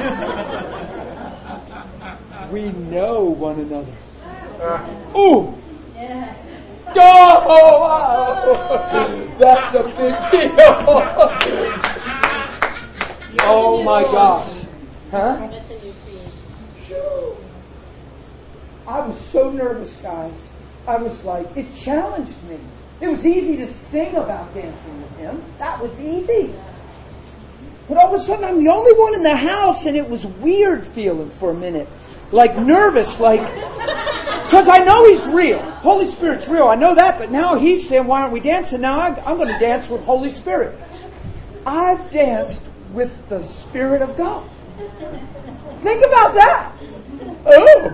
on. We know one another. Ooh! Yeah. Oh, wow. That's a big deal. Oh my gosh. Huh? I was so nervous, guys. I was like, it challenged me. It was easy to sing about dancing with Him. That was easy. But all of a sudden, I'm the only one in the house, and it was weird feeling for a minute. Like nervous, like... Because I know He's real. Holy Spirit's real. I know that, but now He's saying, why aren't we dancing? Now I'm going to dance with Holy Spirit. I've danced with the Spirit of God. Think about that. Oh.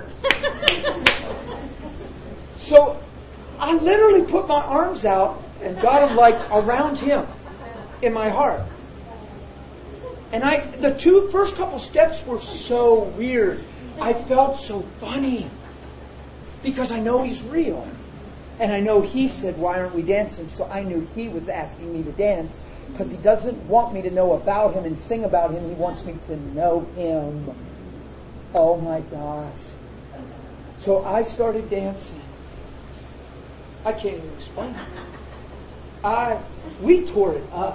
So I literally put my arms out and got them like around Him in my heart. And the first couple steps were so weird. I felt so funny. Because I know He's real. And I know He said, why aren't we dancing? So I knew He was asking me to dance. Because He doesn't want me to know about Him and sing about Him. He wants me to know Him. Oh my gosh. So I started dancing. I can't even explain it. We tore it up.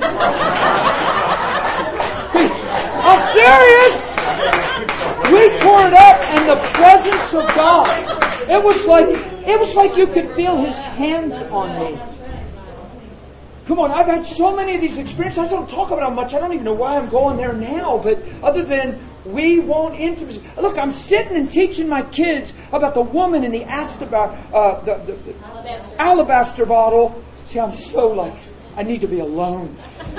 I'm serious! We tore it up, and the presence of God It was like you could feel His hands on me. Come on, I've had so many of these experiences. I don't talk about them much. I don't even know why I'm going there now. But other than we want intimacy. Look, I'm sitting and teaching my kids about the woman in the alabaster bottle. See, I'm so like, I need to be alone.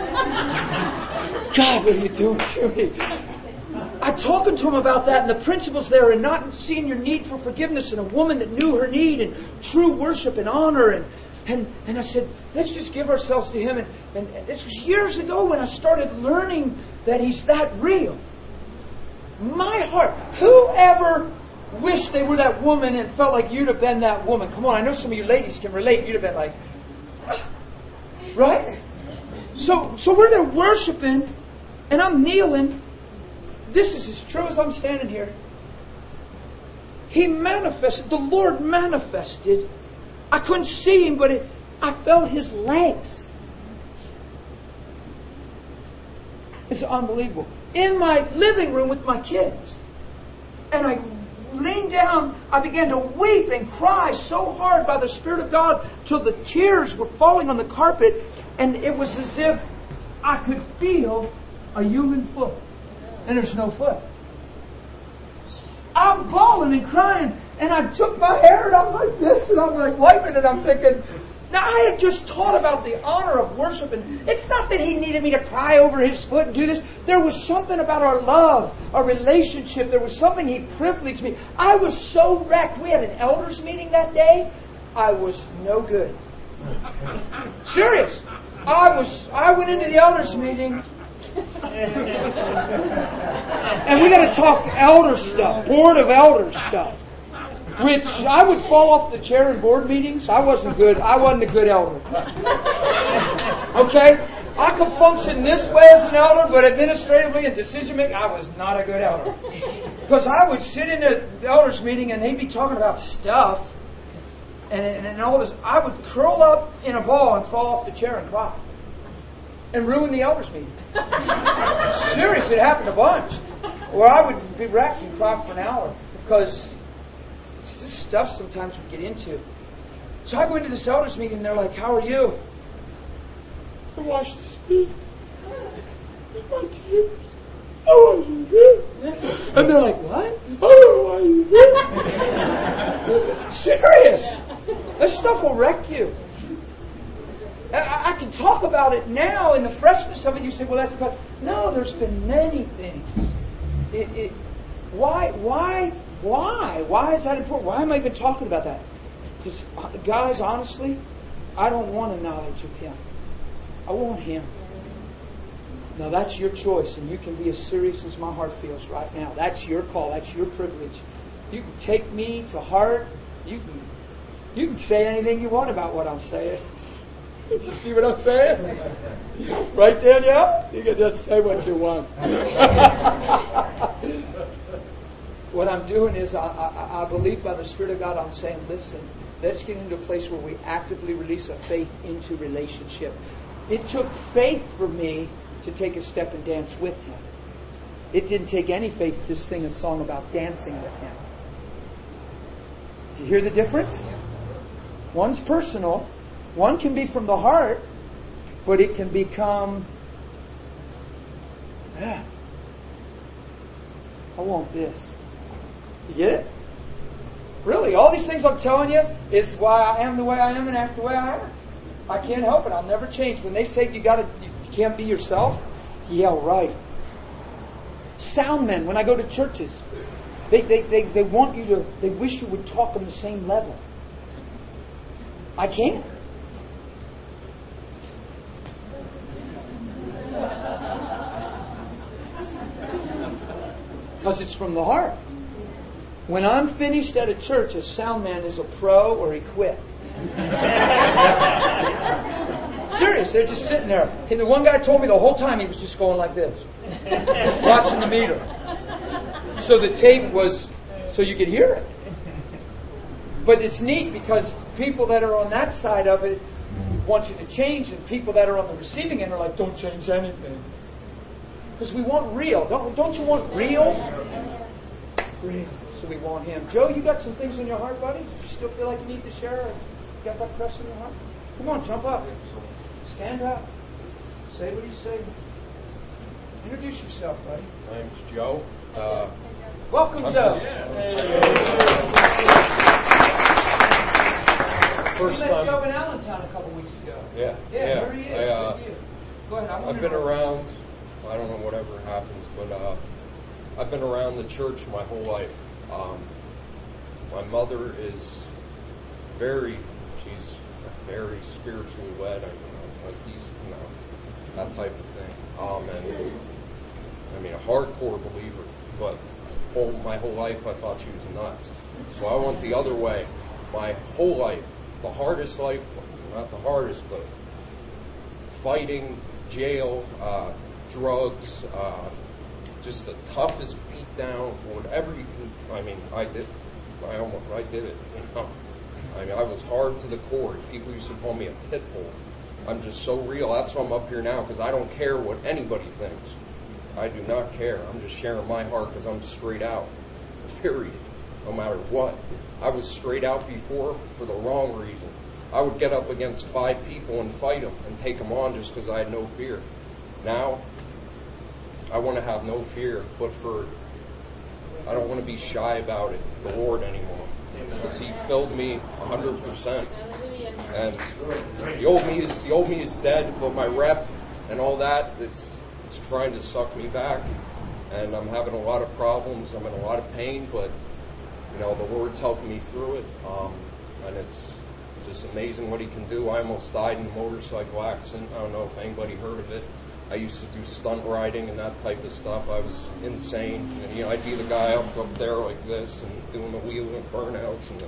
God, what are you doing to me? I'm talking to them about that and the principles there and not seeing your need for forgiveness and a woman that knew her need and true worship and honor. And I said, let's just give ourselves to Him. And this was years ago when I started learning that He's that real. My heart, whoever wished they were that woman and felt like you'd have been that woman? Come on, I know some of you ladies can relate. You'd have been like, right? So we're there worshiping and I'm kneeling. This is as true as I'm standing here. He manifested, the Lord manifested. I couldn't see Him, but I felt His legs. It's unbelievable. In my living room with my kids. And I leaned down, I began to weep and cry so hard by the Spirit of God till the tears were falling on the carpet. And it was as if I could feel a human foot. And there's no foot. I'm bawling and crying. And I took my hair and I'm like this. And I'm like wiping it. I'm thinking, now I had just taught about the honor of worship. And it's not that He needed me to cry over His foot and do this. There was something about our love, our relationship. There was something He privileged me. I was so wrecked. We had an elders meeting that day. I was no good. Serious. I went into the elders meeting. And we got to talk elder stuff, board of elders stuff. Which I would fall off the chair in board meetings. I wasn't good. I wasn't a good elder. Okay? I could function this way as an elder, but administratively and decision making, I was not a good elder. Because I would sit in the elders meeting and they'd be talking about stuff and all this. I would curl up in a ball and fall off the chair and cry. And ruin the elders meeting. Serious, it happened a bunch. Or I would be wrecked and cry for an hour because it's this stuff sometimes we get into. So I go into this elders meeting and they're like, how are you? I washed His feet. With my tears. I wasn't good. And they're like, what? Oh, serious. This stuff will wreck you. I can talk about it now in the freshness of it. You say, well, that's because... No, there's been many things. Why is that important? Why am I even talking about that? Because, guys, honestly, I don't want a knowledge of Him. I want Him. Now, that's your choice, and you can be as serious as my heart feels right now. That's your call. That's your privilege. You can take me to heart. You can say anything you want about what I'm saying. You see what I'm saying? Right, Danielle? You can just say what you want. What I'm doing is, I believe by the Spirit of God, I'm saying, listen, let's get into a place where we actively release a faith into relationship. It took faith for me to take a step and dance with Him. It didn't take any faith to sing a song about dancing with Him. Do you hear the difference? One's personal. One can be from the heart, but it can become, I want this. You get it? Really, all these things I'm telling you is why I am the way I am and act the way I act. I can't help it. I'll never change. When they say you can't be yourself, yeah, right. Sound men, when I go to churches, they want you to, they wish you would talk on the same level. I can't. Because it's from the heart. When I'm finished at a church, a sound man is a pro or he quit. Serious, they're just sitting there. And the one guy told me the whole time he was just going like this, watching the meter. So the tape was, so you could hear it. But it's neat because people that are on that side of it want you to change, and people that are on the receiving end are like, don't change anything. Because we want real. Don't you want real? Real. so we want Him. Joe, you got some things in your heart, buddy? You still feel like you need to share? Or you got that press in your heart? Come on, jump up. Stand up. Say what you say. Introduce yourself, buddy. My name's Joe. Welcome, Joe. First we met time. Joe in Allentown a couple weeks ago. Yeah. There he is. Good deal. Go ahead. I've been around. I don't know whatever happens, but I've been around the church my whole life. My mother is she's very spiritually led. That type of thing. And a hardcore believer, but my whole life I thought she was nuts. So I went the other way. My whole life, the hardest life, not the hardest, but fighting, jail, drugs, just the toughest beat down, whatever you can. I did it. I was hard to the core. People used to call me a pit bull. I'm just so real. That's why I'm up here now, because I don't care what anybody thinks. I do not care. I'm just sharing my heart because I'm straight out. Period. No matter what. I was straight out before for the wrong reason. I would get up against 5 people and fight them and take them on just because I had no fear. Now, I want to have no fear, but I don't want to be shy about it, the Lord anymore. Because He filled me 100%. And the old me is dead, but my rep and all that, it's trying to suck me back. And I'm having a lot of problems. I'm in a lot of pain, but the Lord's helping me through it. And it's just amazing what He can do. I almost died in a motorcycle accident. I don't know if anybody heard of it. I used to do stunt riding and that type of stuff. I was insane. And, I'd be the guy up there like this and doing the wheel and burnouts and the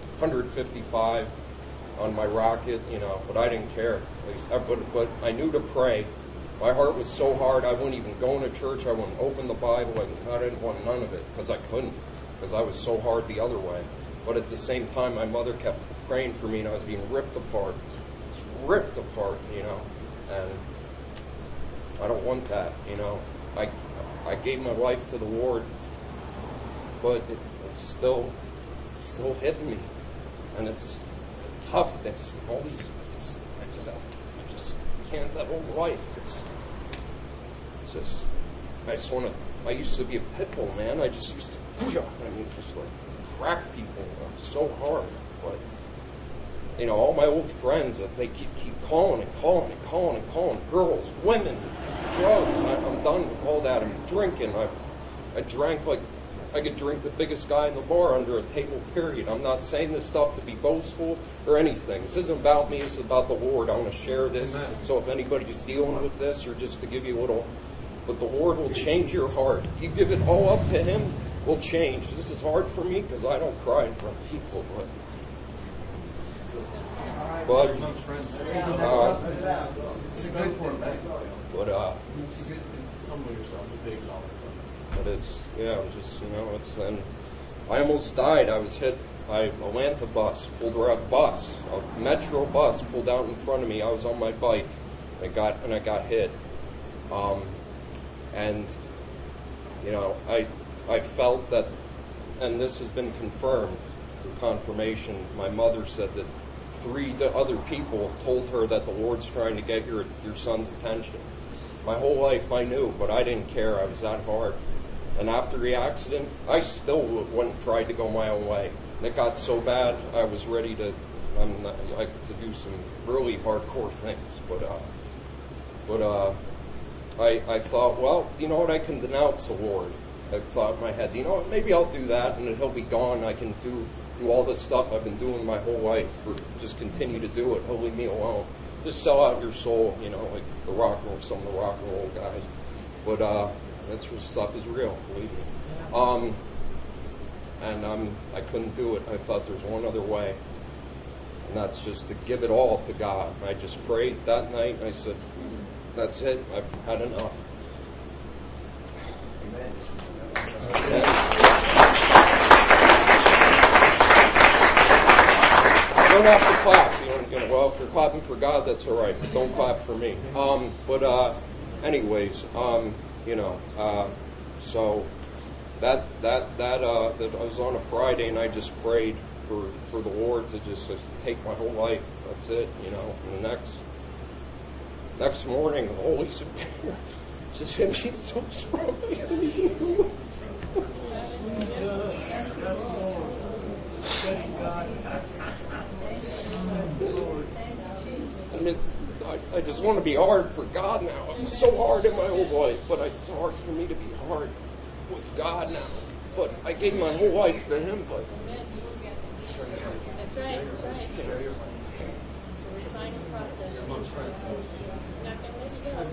155 on my rocket, but I didn't care. But I knew to pray. My heart was so hard, I wouldn't even go into church. I wouldn't open the Bible. I didn't want none of it because I couldn't, because I was so hard the other way. But at the same time, my mother kept praying for me, and I was being ripped apart. Ripped apart, and I don't want that, I gave my life to the Lord, but it's still hitting me, and it's tough. It's all these. I just can't that whole life. It's just. I used to be a pit bull, man. I just used to just like crack people so hard, but. All my old friends, they keep calling and calling and calling and calling. Girls, women, drugs. I'm done with all that. I'm drinking. I drank like I could drink the biggest guy in the bar under a table, period. I'm not saying this stuff to be boastful or anything. This isn't about me. It's about the Lord. I want to share this. Amen. So if anybody's dealing with this, or just to give you a little... But the Lord will change your heart. If you give it all up to Him, will change. This is hard for me because I don't cry in front of people, but it's and I almost died. I was hit by a Atlanta bus, a metro bus pulled out in front of me. I was on my bike, I got hit, I felt that, and this has been confirmed through confirmation. My mother said that 3 other people told her that the Lord's trying to get your son's attention. My whole life I knew, but I didn't care. I was that hard. And after the accident, I still went and tried to go my own way. And it got so bad, I was ready to do some really hardcore things. But I thought, well, you know what? I can denounce the Lord. I thought in my head, you know what? Maybe I'll do that, and He'll be gone. I can do all this stuff I've been doing my whole life. Just continue to do it. He'll leave me alone. Just sell out your soul, like some of the rock and roll guys. But that's what stuff is real, believe me. I couldn't do it. I thought there's one other way, and that's just to give it all to God. And I just prayed that night, and I said, that's it. I've had enough. Amen. You don't have to clap. Well, if you're clapping for God, that's all right. Don't clap for me. Anyways, so that was on a Friday, and I just prayed for the Lord to just take my whole life. That's it, you know. And the next morning, the Holy Spirit just hit me so strongly. I mean, I just want to be hard for God now. I'm so hard in my whole life, but it's hard for me to be hard with God now. But I gave my whole life to Him. But That's right. It's a refining process. Not going to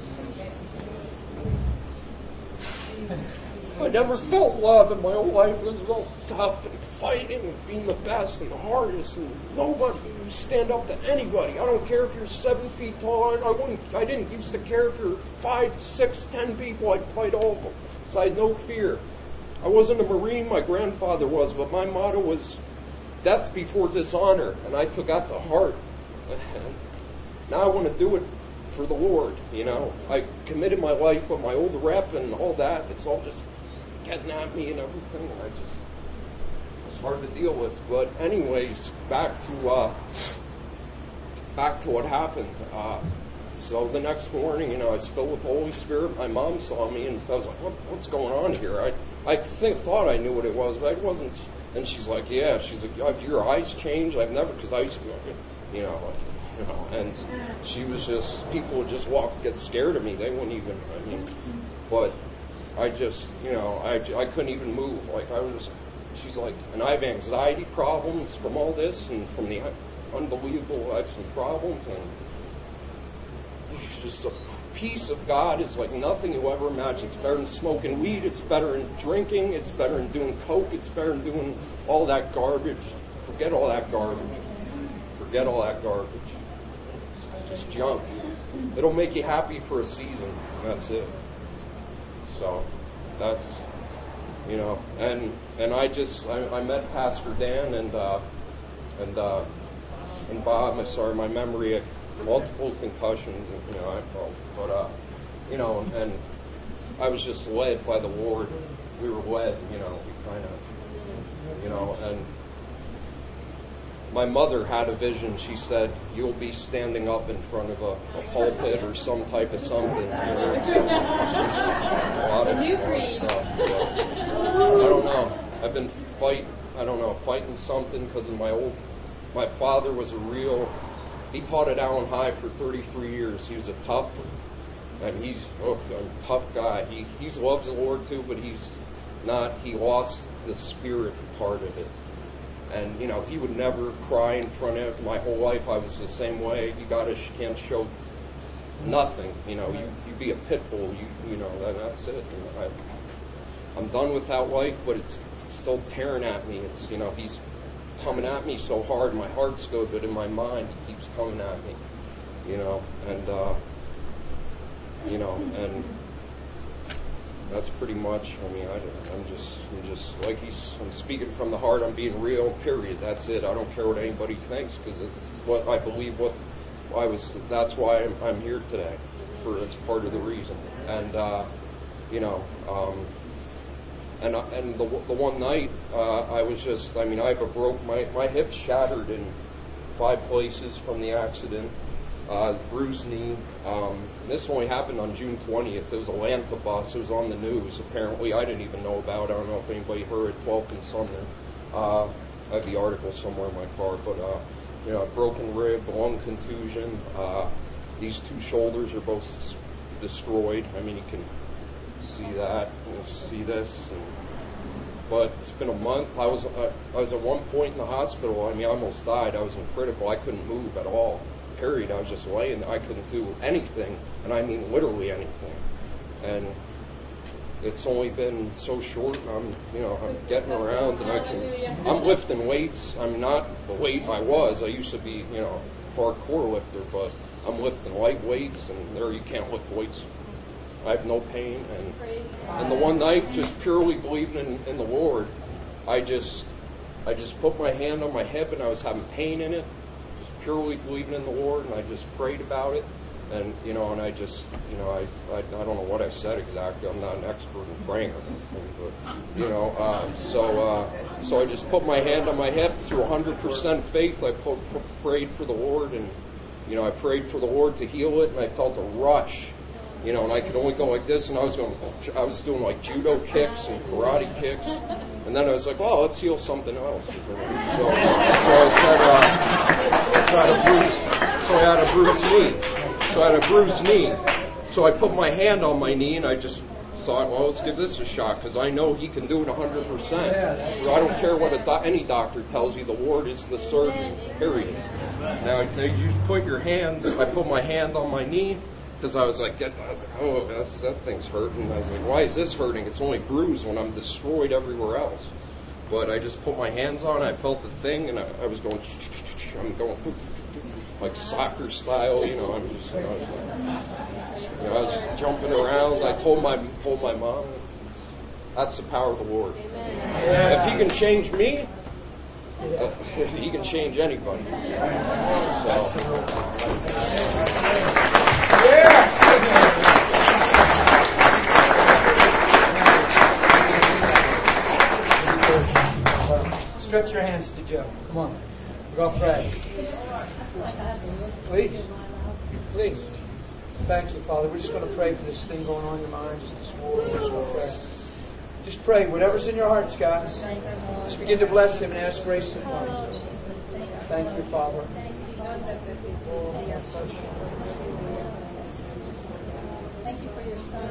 let you go. I never felt love in my whole life. It was all tough and fighting and being the best and the hardest, and nobody would stand up to anybody. I don't care if you're 7 feet tall. I didn't used to care if you're 5, 6, 10 people. I'd fight all of them. So I had no fear. I wasn't a Marine. My grandfather was, but my motto was death before dishonor, and I took that to heart. Now I want to do it for the Lord, you know. I committed my life with my old rep and all that. It's all just getting at me and everything. It's hard to deal with. But anyways, back to what happened. So the next morning, you know, I was filled with the Holy Spirit. My mom saw me, and I was like, "What's going on here?" I thought I knew what it was, but I wasn't. And she's like, "Yeah." She's like, "Your eyes changed." I've never, because I used to be like, you know, and she was just, people would just get scared of me. They wouldn't even, but I just, you know, I couldn't even move. Like she's like, and I have anxiety problems from all this and from the unbelievable, I have some problems, and it's just the peace of God is like nothing you'll ever imagine. It's better than smoking weed. It's better than drinking. It's better than doing coke. It's better than doing all that garbage. Forget all that garbage. Forget all that garbage. It's just junk. It'll make you happy for a season. That's it. So that's, you know, and I met Pastor Dan and Bob. I'm sorry, my memory. Multiple concussions, you know, you know, and I was just led by the Lord. We were led, you know, we kind of, you know, and my mother had a vision. She said, "You'll be standing up in front of a pulpit or some type of something." You know, a new breed. I don't know. I've been fighting something because of my father was he taught at Allen High for 33 years. He was a tough, and he's a tough guy. He loves the Lord too, but he's not. He lost the spirit part of it. And, you know, he would never cry in front of my whole life. I was the same way. You can't show nothing. You know, you be a pit bull. You know, that's it. And I'm done with that life, but it's still tearing at me. It's, you know, he's coming at me so hard. My heart's good, but in my mind, he keeps coming at me. You know, and and that's pretty much. I mean, I'm just like I'm speaking from the heart. I'm being real. Period. That's it. I don't care what anybody thinks, because it's what I believe. That's why I'm here today. It's part of the reason. And you know. And the one night, I was just, I have my hip shattered in 5 places from the accident, bruised knee. This only happened on June 20th. There was a Lanta bus. It was on the news. Apparently, I didn't even know about it. I don't know if anybody heard it, 12th and something. I have the article somewhere in my car. But, you know, broken rib, lung contusion. These 2 shoulders are both destroyed. I mean, you can see that, see this, but it's been a month. I was at one point in the hospital. I almost died. I was in critical. I couldn't move at all. Period. I was just laying there. I couldn't do anything, and I mean literally anything. And it's only been so short. I'm getting around, and I'm lifting weights. I'm not the weight I was. I used to be, you know, hardcore lifter, but I'm lifting light weights, and there you can't lift weights. I have no pain, and the one night, just purely believing in the Lord, I just put my hand on my hip, and I was having pain in it, just purely believing in the Lord, and I just prayed about it, And, and I just, I don't know what I said exactly. I'm not an expert in praying or anything, but, so I just put my hand on my hip through 100% faith. I prayed for the Lord, and, I prayed for the Lord to heal it, and I felt a rush, and I could only go like this, and I was doing like judo kicks and karate kicks, and then I was like, oh, let's heal something else. So I had a bruised knee. So I put my hand on my knee, and I just thought, well, let's give this a shot, because I know he can do it 100%. So I don't care what any doctor tells you. The Lord is the surgeon, period. Now, you put your hands, I put my hand on my knee, because I was like, oh, that thing's hurting. I was like, why is this hurting? It's only bruised when I'm destroyed everywhere else. But I just put my hands on it, I felt the thing, and I was going, like soccer style, I was just jumping around. I told my mom, that's the power of the Lord. If he can change me, he can change anybody. Stretch your hands to Joe. Come on. Go pray. Please. Thank you, Father. We're just going to pray for this thing going on in your mind, just this war. We're just going to pray. Just pray. Whatever's in your hearts, guys. Just begin to bless him and ask grace and mercy. Thank you, Father. Thank you for your son.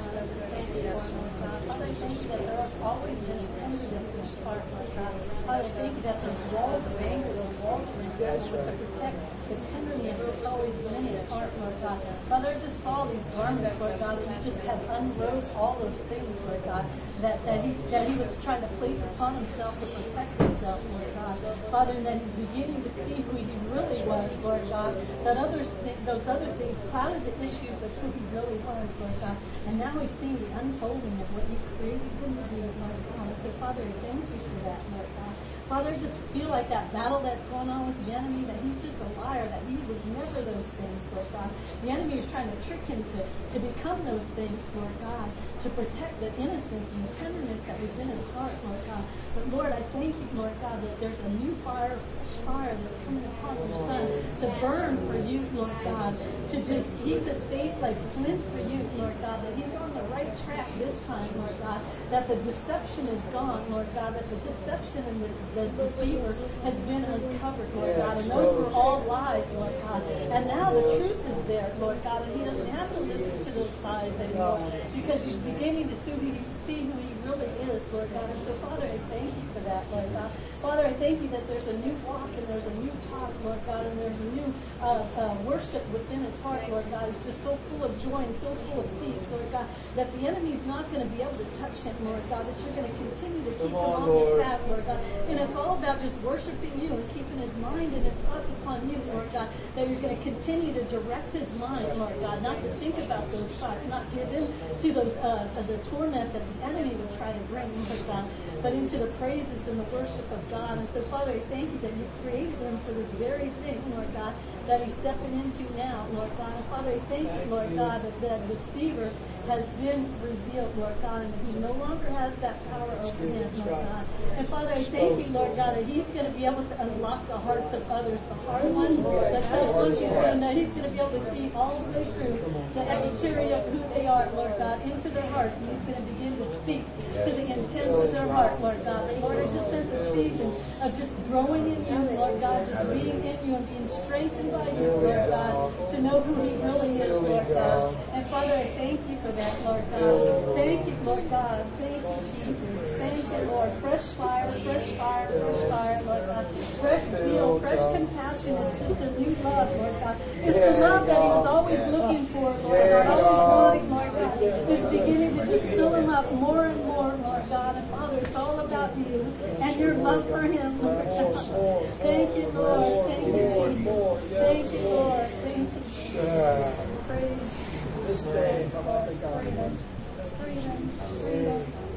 Father, I thank you that there has always been a tenderness in his heart, Lord God. Father, I thank you that those walls of anger, those walls of resentment were to protect the tenderness that's always been in his heart, Lord God. Father, I just saw these garments, Lord God, and you just have unrose all those things, Lord God, that he was trying to place upon himself to protect himself, Lord God. Father, and then he's beginning to see who he really was, Lord God. That those other things clouded the issues of who he really was, Lord God. And now he's seeing the unfolding of what you created him to be, Lord God. So, Father, I thank you for that, Lord God. Father, I just feel like that battle that's going on with the enemy, that he's just a liar, that he was never those things, Lord God. The enemy is trying to trick him to become those things, Lord God, to protect the innocence and the tenderness that was in his heart, Lord God. But Lord, I thank you, Lord God, that there's a new fire, fresh fire that's coming upon your son to burn for you, Lord God, to just keep his face like flint for you, Lord God, that he's on the right track this time, Lord God, that the deception is gone, Lord God, that the deception and the deceiver has been uncovered, Lord God, and those were all lies, Lord God. And now the truth is there, Lord God, and he doesn't have to listen to those lies anymore because he's beginning to see who he really is, Lord God. And so, Father, I thank you for that, Lord God. Father, I thank you that there's a new walk and there's a new talk, Lord God, and there's a new worship within his heart, Lord God. He's just so full of joy and so full of peace, Lord God, that the enemy's not going to be able to touch him, Lord God, that you're going to continue to keep him on this path, Lord God. And it's all about just worshiping you and keeping his mind and his thoughts upon you, Lord God, that you're going to continue to direct his mind, Lord God, not to think about those thoughts, not give in to those the torment that the enemy would try to bring, Lord God, but into the praises and the worship of God. And so, Father, I thank you that you created him for this very thing, Lord God, that he's stepping into now, Lord God. And Father, I thank you, Lord God, that the deceiver has been revealed, Lord God, and that he no longer has that power over him, Lord God. And Father, I thank you, Lord God, that he's going to be able to unlock the hearts of others, the hard ones, the tough ones, and that he's going to be able to see all the way through the exterior of who they are, Lord God, into their hearts, and he's going to begin to speak to the intents of their heart, Lord God. And Lord, I just sense a season of just growing in you, Lord God, just being in you and being strengthened by you, Lord God, to know who he really is, Lord God. And Father, I thank you for that, Lord God. Thank you, Lord God. Thank you, Jesus. Thank you, Lord. Fresh fire, fresh fire, fresh fire, Lord God. Fresh zeal, fresh compassion. It's just a new love, Lord God. It's the love that he was always looking for, Lord God. Always wanting, Lord God. It's beginning to just fill him up more and more, Lord God. And Father, it's all about you and your love for him, Lord God. Thank you, Lord. Thank you, Jesus. Thank you, Lord. Thank you, Jesus. Praise This day, freedom. Freedom. Freedom.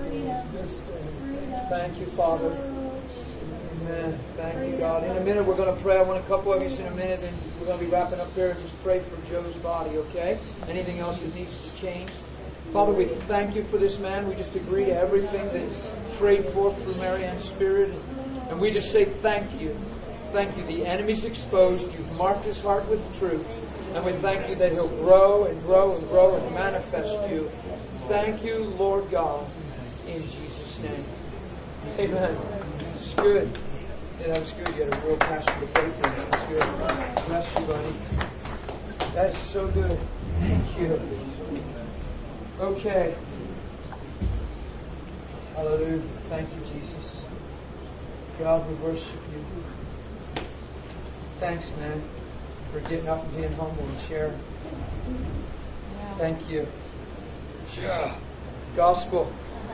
Thank you, Father. Amen. Thank you, God. In a minute, we're going to pray. I want a couple of you in a minute, and we're going to be wrapping up here. Just pray for Joe's body, okay? Anything else that needs to change? Father, we thank you for this man. We just agree to everything that's prayed forth through Marianne's Spirit. And we just say thank you. Thank you. The enemy's exposed. You've marked his heart with truth. And we thank you that he'll grow and grow and grow and manifest you. Thank you, Lord God, in Jesus' name. Amen. It's good. Yeah, that was good. You had a real passion to pray for him. That was good. Bless you, buddy. That's so good. Thank you. Okay. Hallelujah. Thank you, Jesus. God, we worship you. Thanks, man, for getting up and being humble and sharing. Thank you. Yeah. Gospel.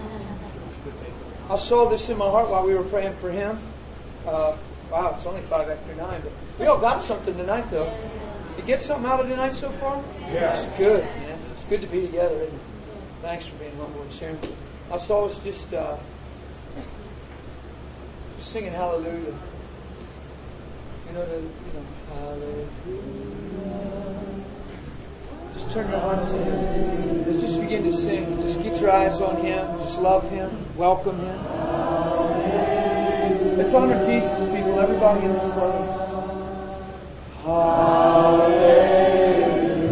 I saw this in my heart while we were praying for him. Wow, it's only 9:05, but we all got something tonight, though. You get something out of tonight so far? Yeah. It's good, man. It's good to be together, isn't it? Thanks for being humble and sharing. I saw us just singing Hallelujah. Hallelujah. Just turn your heart to Him. Let's just begin to sing. Just get your eyes on Him. Just love Him. Welcome Him. Let's honor Jesus, people. Everybody in this place. Hallelujah.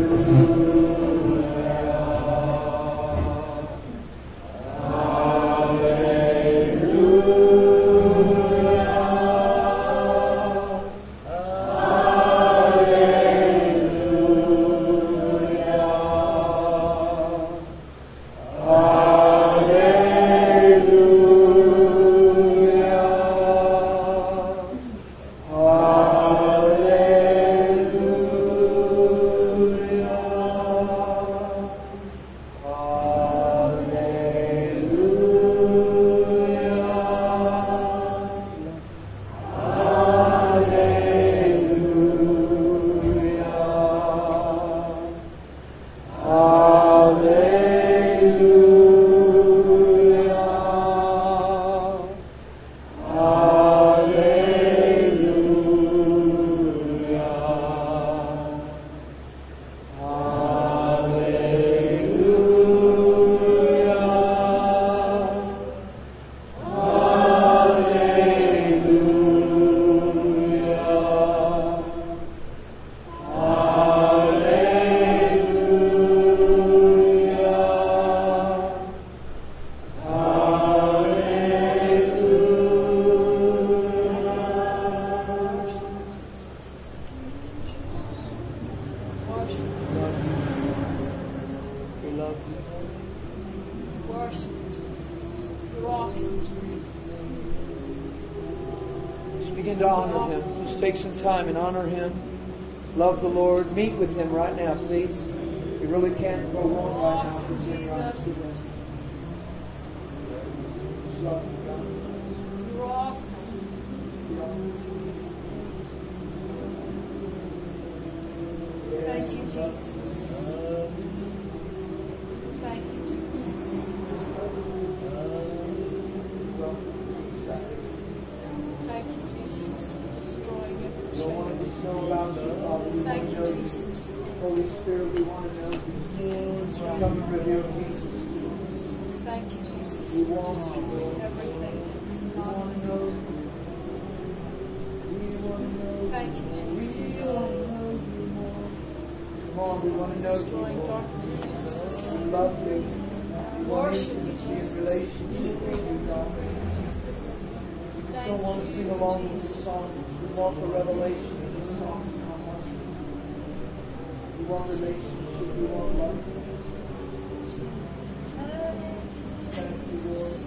Begin to honor Him. Just take some time and honor Him. Love the Lord. Meet with Him right now, please. You really can't go wrong right now. You're awesome. Thank you, Jesus. Thank you, Jesus. Thank you, Jesus, for destroying every chain. Thank you, Jesus. Holy Spirit, we want to know you. Come and reveal Jesus. Thank you, Jesus, We for want to destroying know. everything that's We not want to of know you. you. We want to know you. Thank you, Jesus. Come on, we want to know you. Destroying Lord. darkness, Jesus. We love you. We want Worship you, intimacy and Jesus. relationship with you, God. We just don't want to sing along with the songs. We want the revelation of the songs in our hearts. We want relationship. We want love. Thank you, Lord.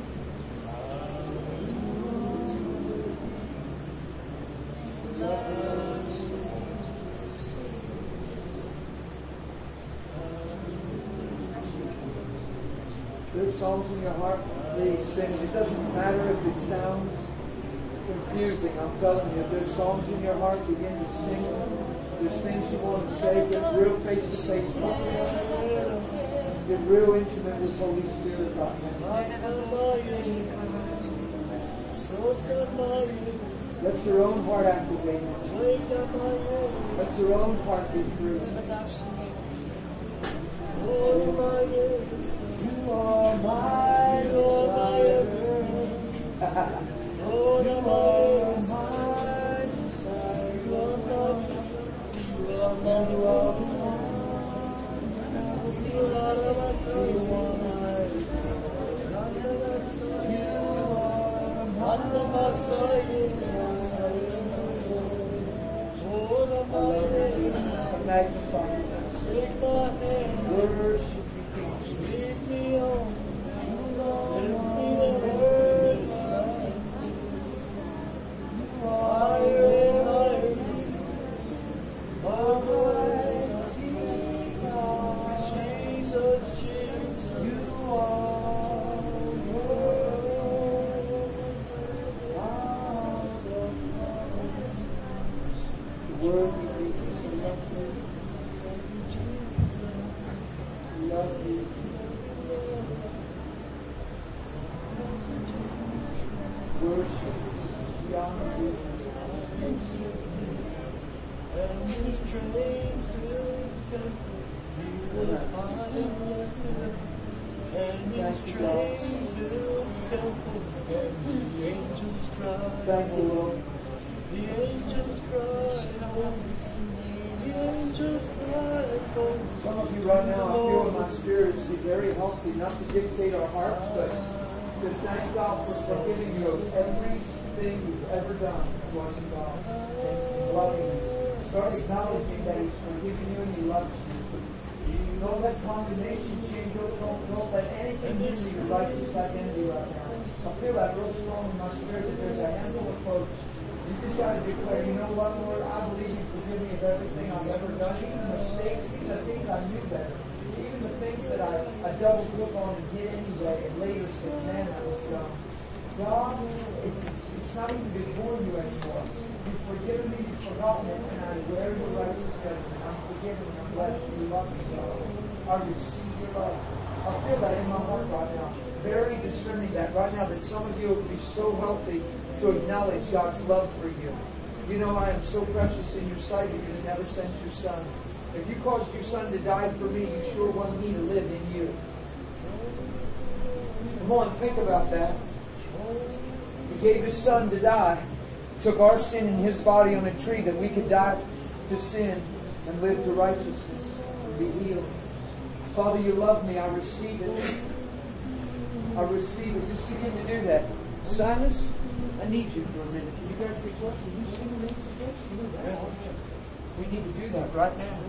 There's songs in your heart, please sing. It doesn't matter if it sounds confusing. I'm telling you, if there's songs in your heart, begin to sing them. There's things you want to say, get real face-to-face with them. Get real intimate with Holy Spirit right now. Let your own heart activate. Let your own heart be free. You are my desire. You are my desire. You are magnify. Worship you. Thank you, Lord. The angels cry. The angels cry. Some of you right now, I feel in my spirit to be very healthy, not to dictate our hearts, but to thank God for forgiving you of everything you've ever done towards God. And loving you. Start acknowledging that He's forgiven you and He loves you. Don't let condemnation, shame, guilt, don't let anything hinder your righteous identity right now. I feel that real strong in my spirit that there's a handful of folks. You just got to declare, you know what, Lord, I believe You forgive me of everything I've ever done, even mistakes, even the things I knew better, even the things that I doubled up on and did anyway, and later said, man, that was dumb. God, it's not even before You anymore. You've forgiven me, You've forgotten it, and I wear Your righteous judgment. I'm forgiven, I'm blessed, You love me, God. I receive Your love. I feel that in my heart right now. Very discerning that right now, that some of you will be so healthy to acknowledge God's love for you. You know, I am so precious in Your sight that You never sent Your Son. If You caused Your Son to die for me, You sure want me to live in You. Come on, think about that. He gave His Son to die, took our sin in His body on a tree that we could die to sin and live to righteousness and be healed. Father, You love me. I receive it. I receive it. Just begin to do that. Silas, I need you for a minute. Can you guys be close? Can you sing with me? We need to do that right now.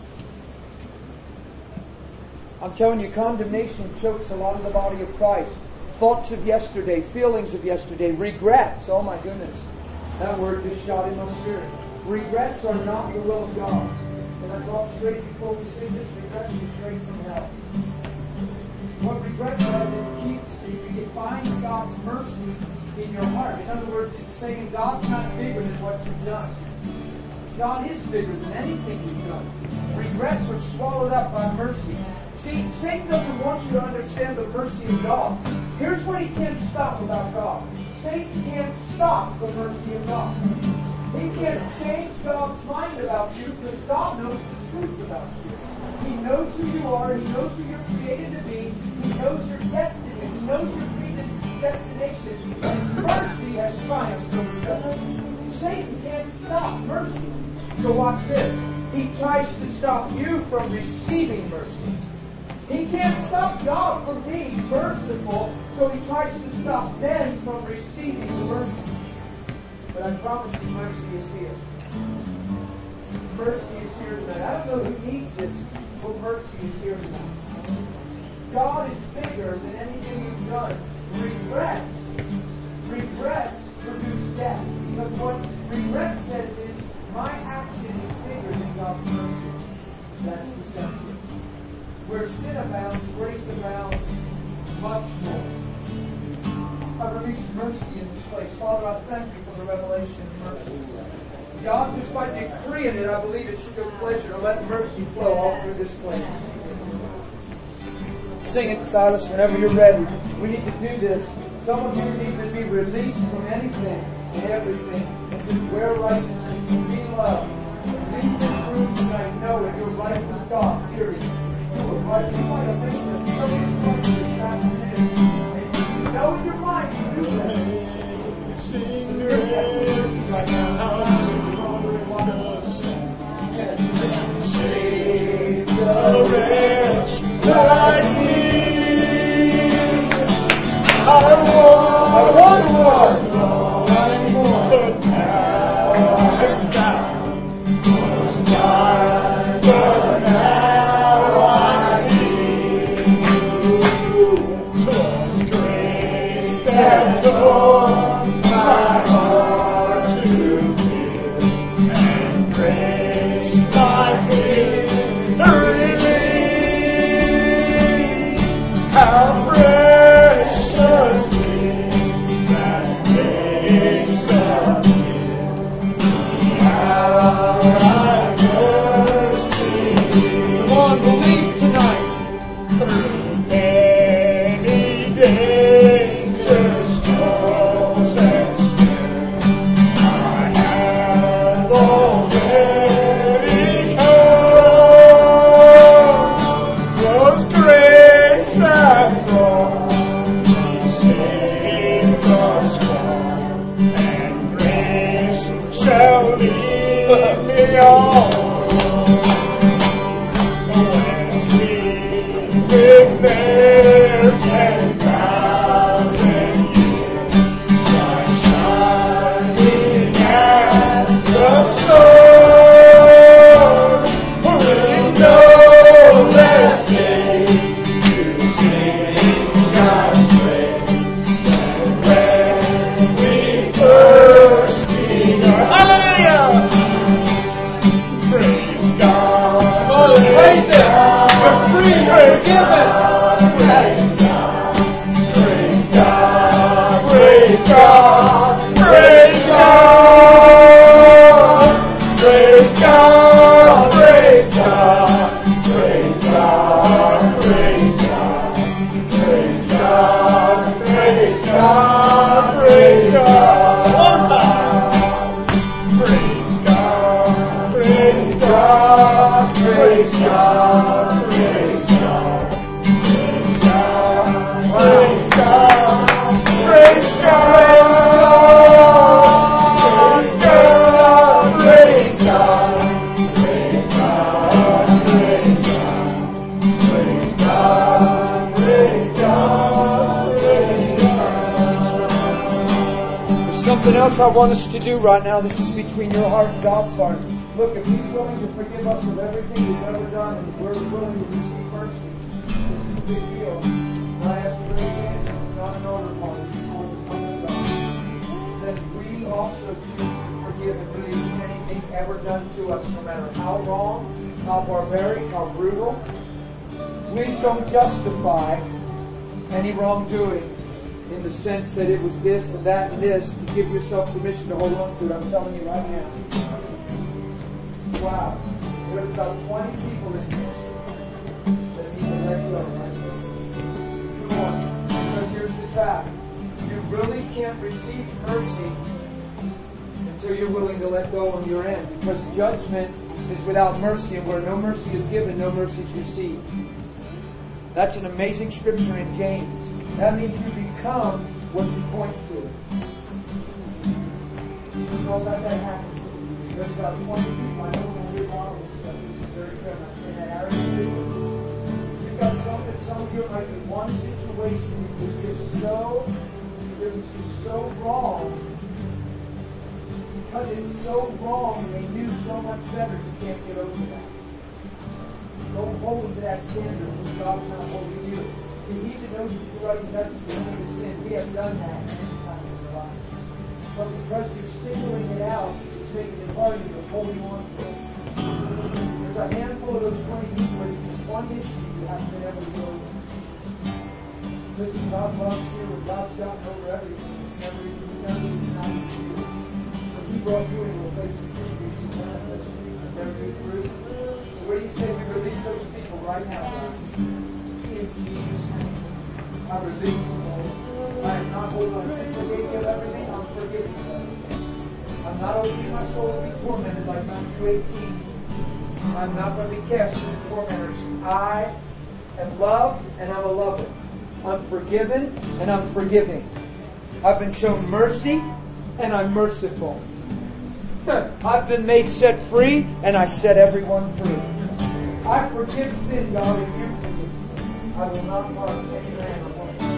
I'm telling you, condemnation chokes a lot of the body of Christ. Thoughts of yesterday, feelings of yesterday, regrets. Oh my goodness. That word just shot in my spirit. Regrets are not the will of God. And I talk straight before we sing this, regrets are straight from hell. What regret does, it finds God's mercy in your heart. In other words, it's saying God's not bigger than what you've done. God is bigger than anything you've done. Regrets are swallowed up by mercy. See, Satan doesn't want you to understand the mercy of God. Here's what he can't stop about God. Satan can't stop the mercy of God. He can't change God's mind about you because God knows the truth about you. He knows who you are. He knows who you're created to be. He knows your destiny. He knows your predestination. And mercy has triumphed over death. Satan can't stop mercy. So watch this. He tries to stop you from receiving mercy. He can't stop God from being merciful, so he tries to stop men from receiving the mercy. But I promise you, mercy is here. Mercy is here tonight. I don't know who needs this, but mercy is here tonight. God is bigger than anything you've done. Regrets produce death. Because what regret says is, my action is bigger than God's mercy. That's the sentence. Where sin abounds, grace abounds much more. I release mercy in this place. Father, I thank you for the revelation of mercy. God, just by decreeing it, I believe it's your pleasure to let mercy flow all through this place. sing it, Silas, whenever you're ready. We need to do this. Some of you need to be released from anything and everything and just wear righteousness and be loved. Leave this room tonight knowing you're right with God, period. You're right. You might have made this so much this afternoon. And you know in your mind you do that. Right now. I want more. Not anymore. But now I see. 'Twas grace that tore my heart to feel, and grace my fear relieved. How precious that grace of you. How I thirsty. Come on, believe tonight. Through many dangers, toils, and snares, I have already come. 'Twas grace that brought me safe thus far, and grace shall lead me on. With their 10,000 years, like shining as the sun, with no less aid to sing God's praise than when we first begun. Hallelujah! Praise God! Oh, praise Him! You're free, you're forgiven! Praise God! Praise God! Praise God! Praise God! Praise God! Praise God! Praise God! Praise God! Praise God! Praise God! Praise God! One time! Praise God! Praise God! Praise God! Praise God! Praise God! Praise God! Praise God! Praise God! Praise God! Praise God! Praise God! Praise God! Praise God! There's something else I want us to do right now. This is between your heart and God's heart. Look, if He's willing to forgive us of everything we've ever done and we're willing to receive mercy, this is a big deal. When I have to raise hands, it's not an altar call, it's called the Son of God. Then we also choose to forgive and release anything ever done to us, no matter how wrong, how barbaric, how brutal. Please don't justify any wrongdoing in the sense that it was this and that and this to give yourself permission to hold on to it. I'm telling you right now. Wow. There's about 20 people in here that need to let go right now. Come on. Because here's the trap. You really can't receive mercy until you're willing to let go on your end. Because judgment is without mercy, and where no mercy is given, no mercy is received. That's an amazing scripture in James. That means you become what you point to. Don't let that happen. There's about 20 people. I know when we model this stuff, this is very clear. I'm not saying that arrogantly. You've got some of you might be one situation that was just so wrong. Because it's so wrong, they knew so much better, you can't get over that. Don't hold to that standard when God's not holding you. See, He that knows you right and doesn't commit a sin, we have done that many times in our lives. But because you're singling it out, it's making it harder to holding on to it. There's a handful of those 20 people where it's just one issue you haven't been able to go over. Listen, God loves you, and God's gotten over everything. It's never even not you. So He brought you into a place of truth where you can manifest truth and bear good fruit. So what do you say we release those people right now? In Jesus' I release. I am not holding on to everything. I'm forgiving. I'm not opening my soul to be tormented like Matthew 18. I'm not going to be cast into tormentors. I am loved and I'm a lover. I'm forgiven and I'm forgiving. I've been shown mercy and I'm merciful. I've been made set free and I set everyone free. I forgive sin, God, and you forgive. I will not harm any man or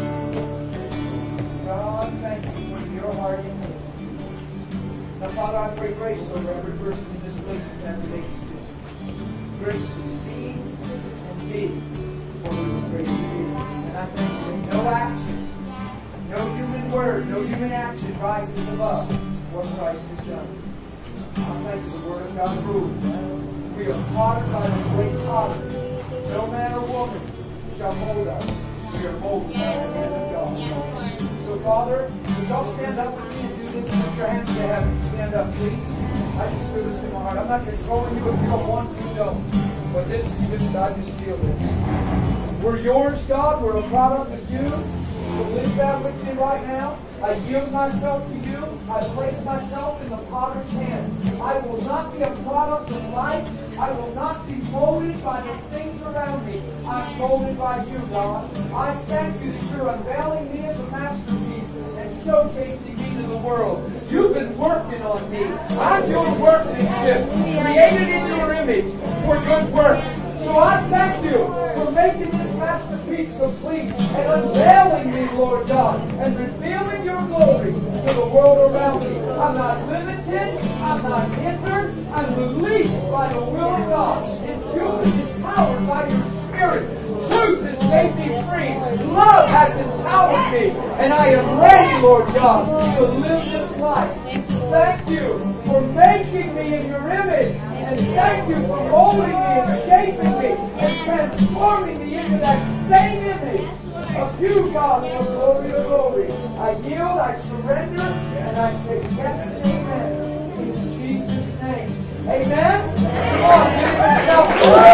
woman. God, thank you for your heart in me. Now, Father, I pray grace over every person in this place and that relates to you. Grace to see and be what it was great to be. And I thank you that no action, no human word, no human action rises above what Christ has done. I thank you the Word of God proves. We are pottered by the great potter. No man or woman shall mold us. We are molded by the hand of God. So, Father, would y'all stand up with me and do this? Lift your hands to heaven. Stand up, please. I just feel this in my heart. I'm not controlling you if you don't want to, don't. But this is just, I just feel this. We're yours, God. We're a product of you. Believe that with me right now. I yield myself to you. I place myself in the potter's hands. I will not be a product of life. I will not be molded by the things around me. I'm molded by you, God. I thank you that you're unveiling me as a masterpiece and showcasing me to the world. You've been working on me. I'm your workmanship, created in your image for good works. So I thank you for making this masterpiece complete and unveiling me, Lord God, and revealing your glory to the world around me. I'm not limited. I'm not hindered. I'm released by the will of God. Infused and empowered by your Spirit. Truth has made me free. Love has empowered me. And I am ready, Lord God, to live this life. Thank you for making me in your image. And thank you for molding me and shaping me and transforming me into that same image of you, God, from glory to glory. I yield, I surrender, and I say yes and amen. In Jesus' name. Amen? Come on, give yourself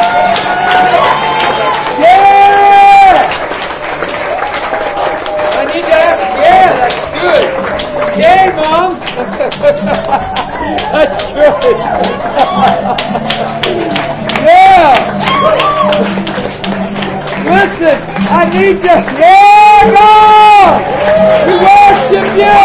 yeah! I need to ask, yeah, that's good. Yay, Mom! That's good. Yeah! Listen, I need to, yeah, Mom! We worship you!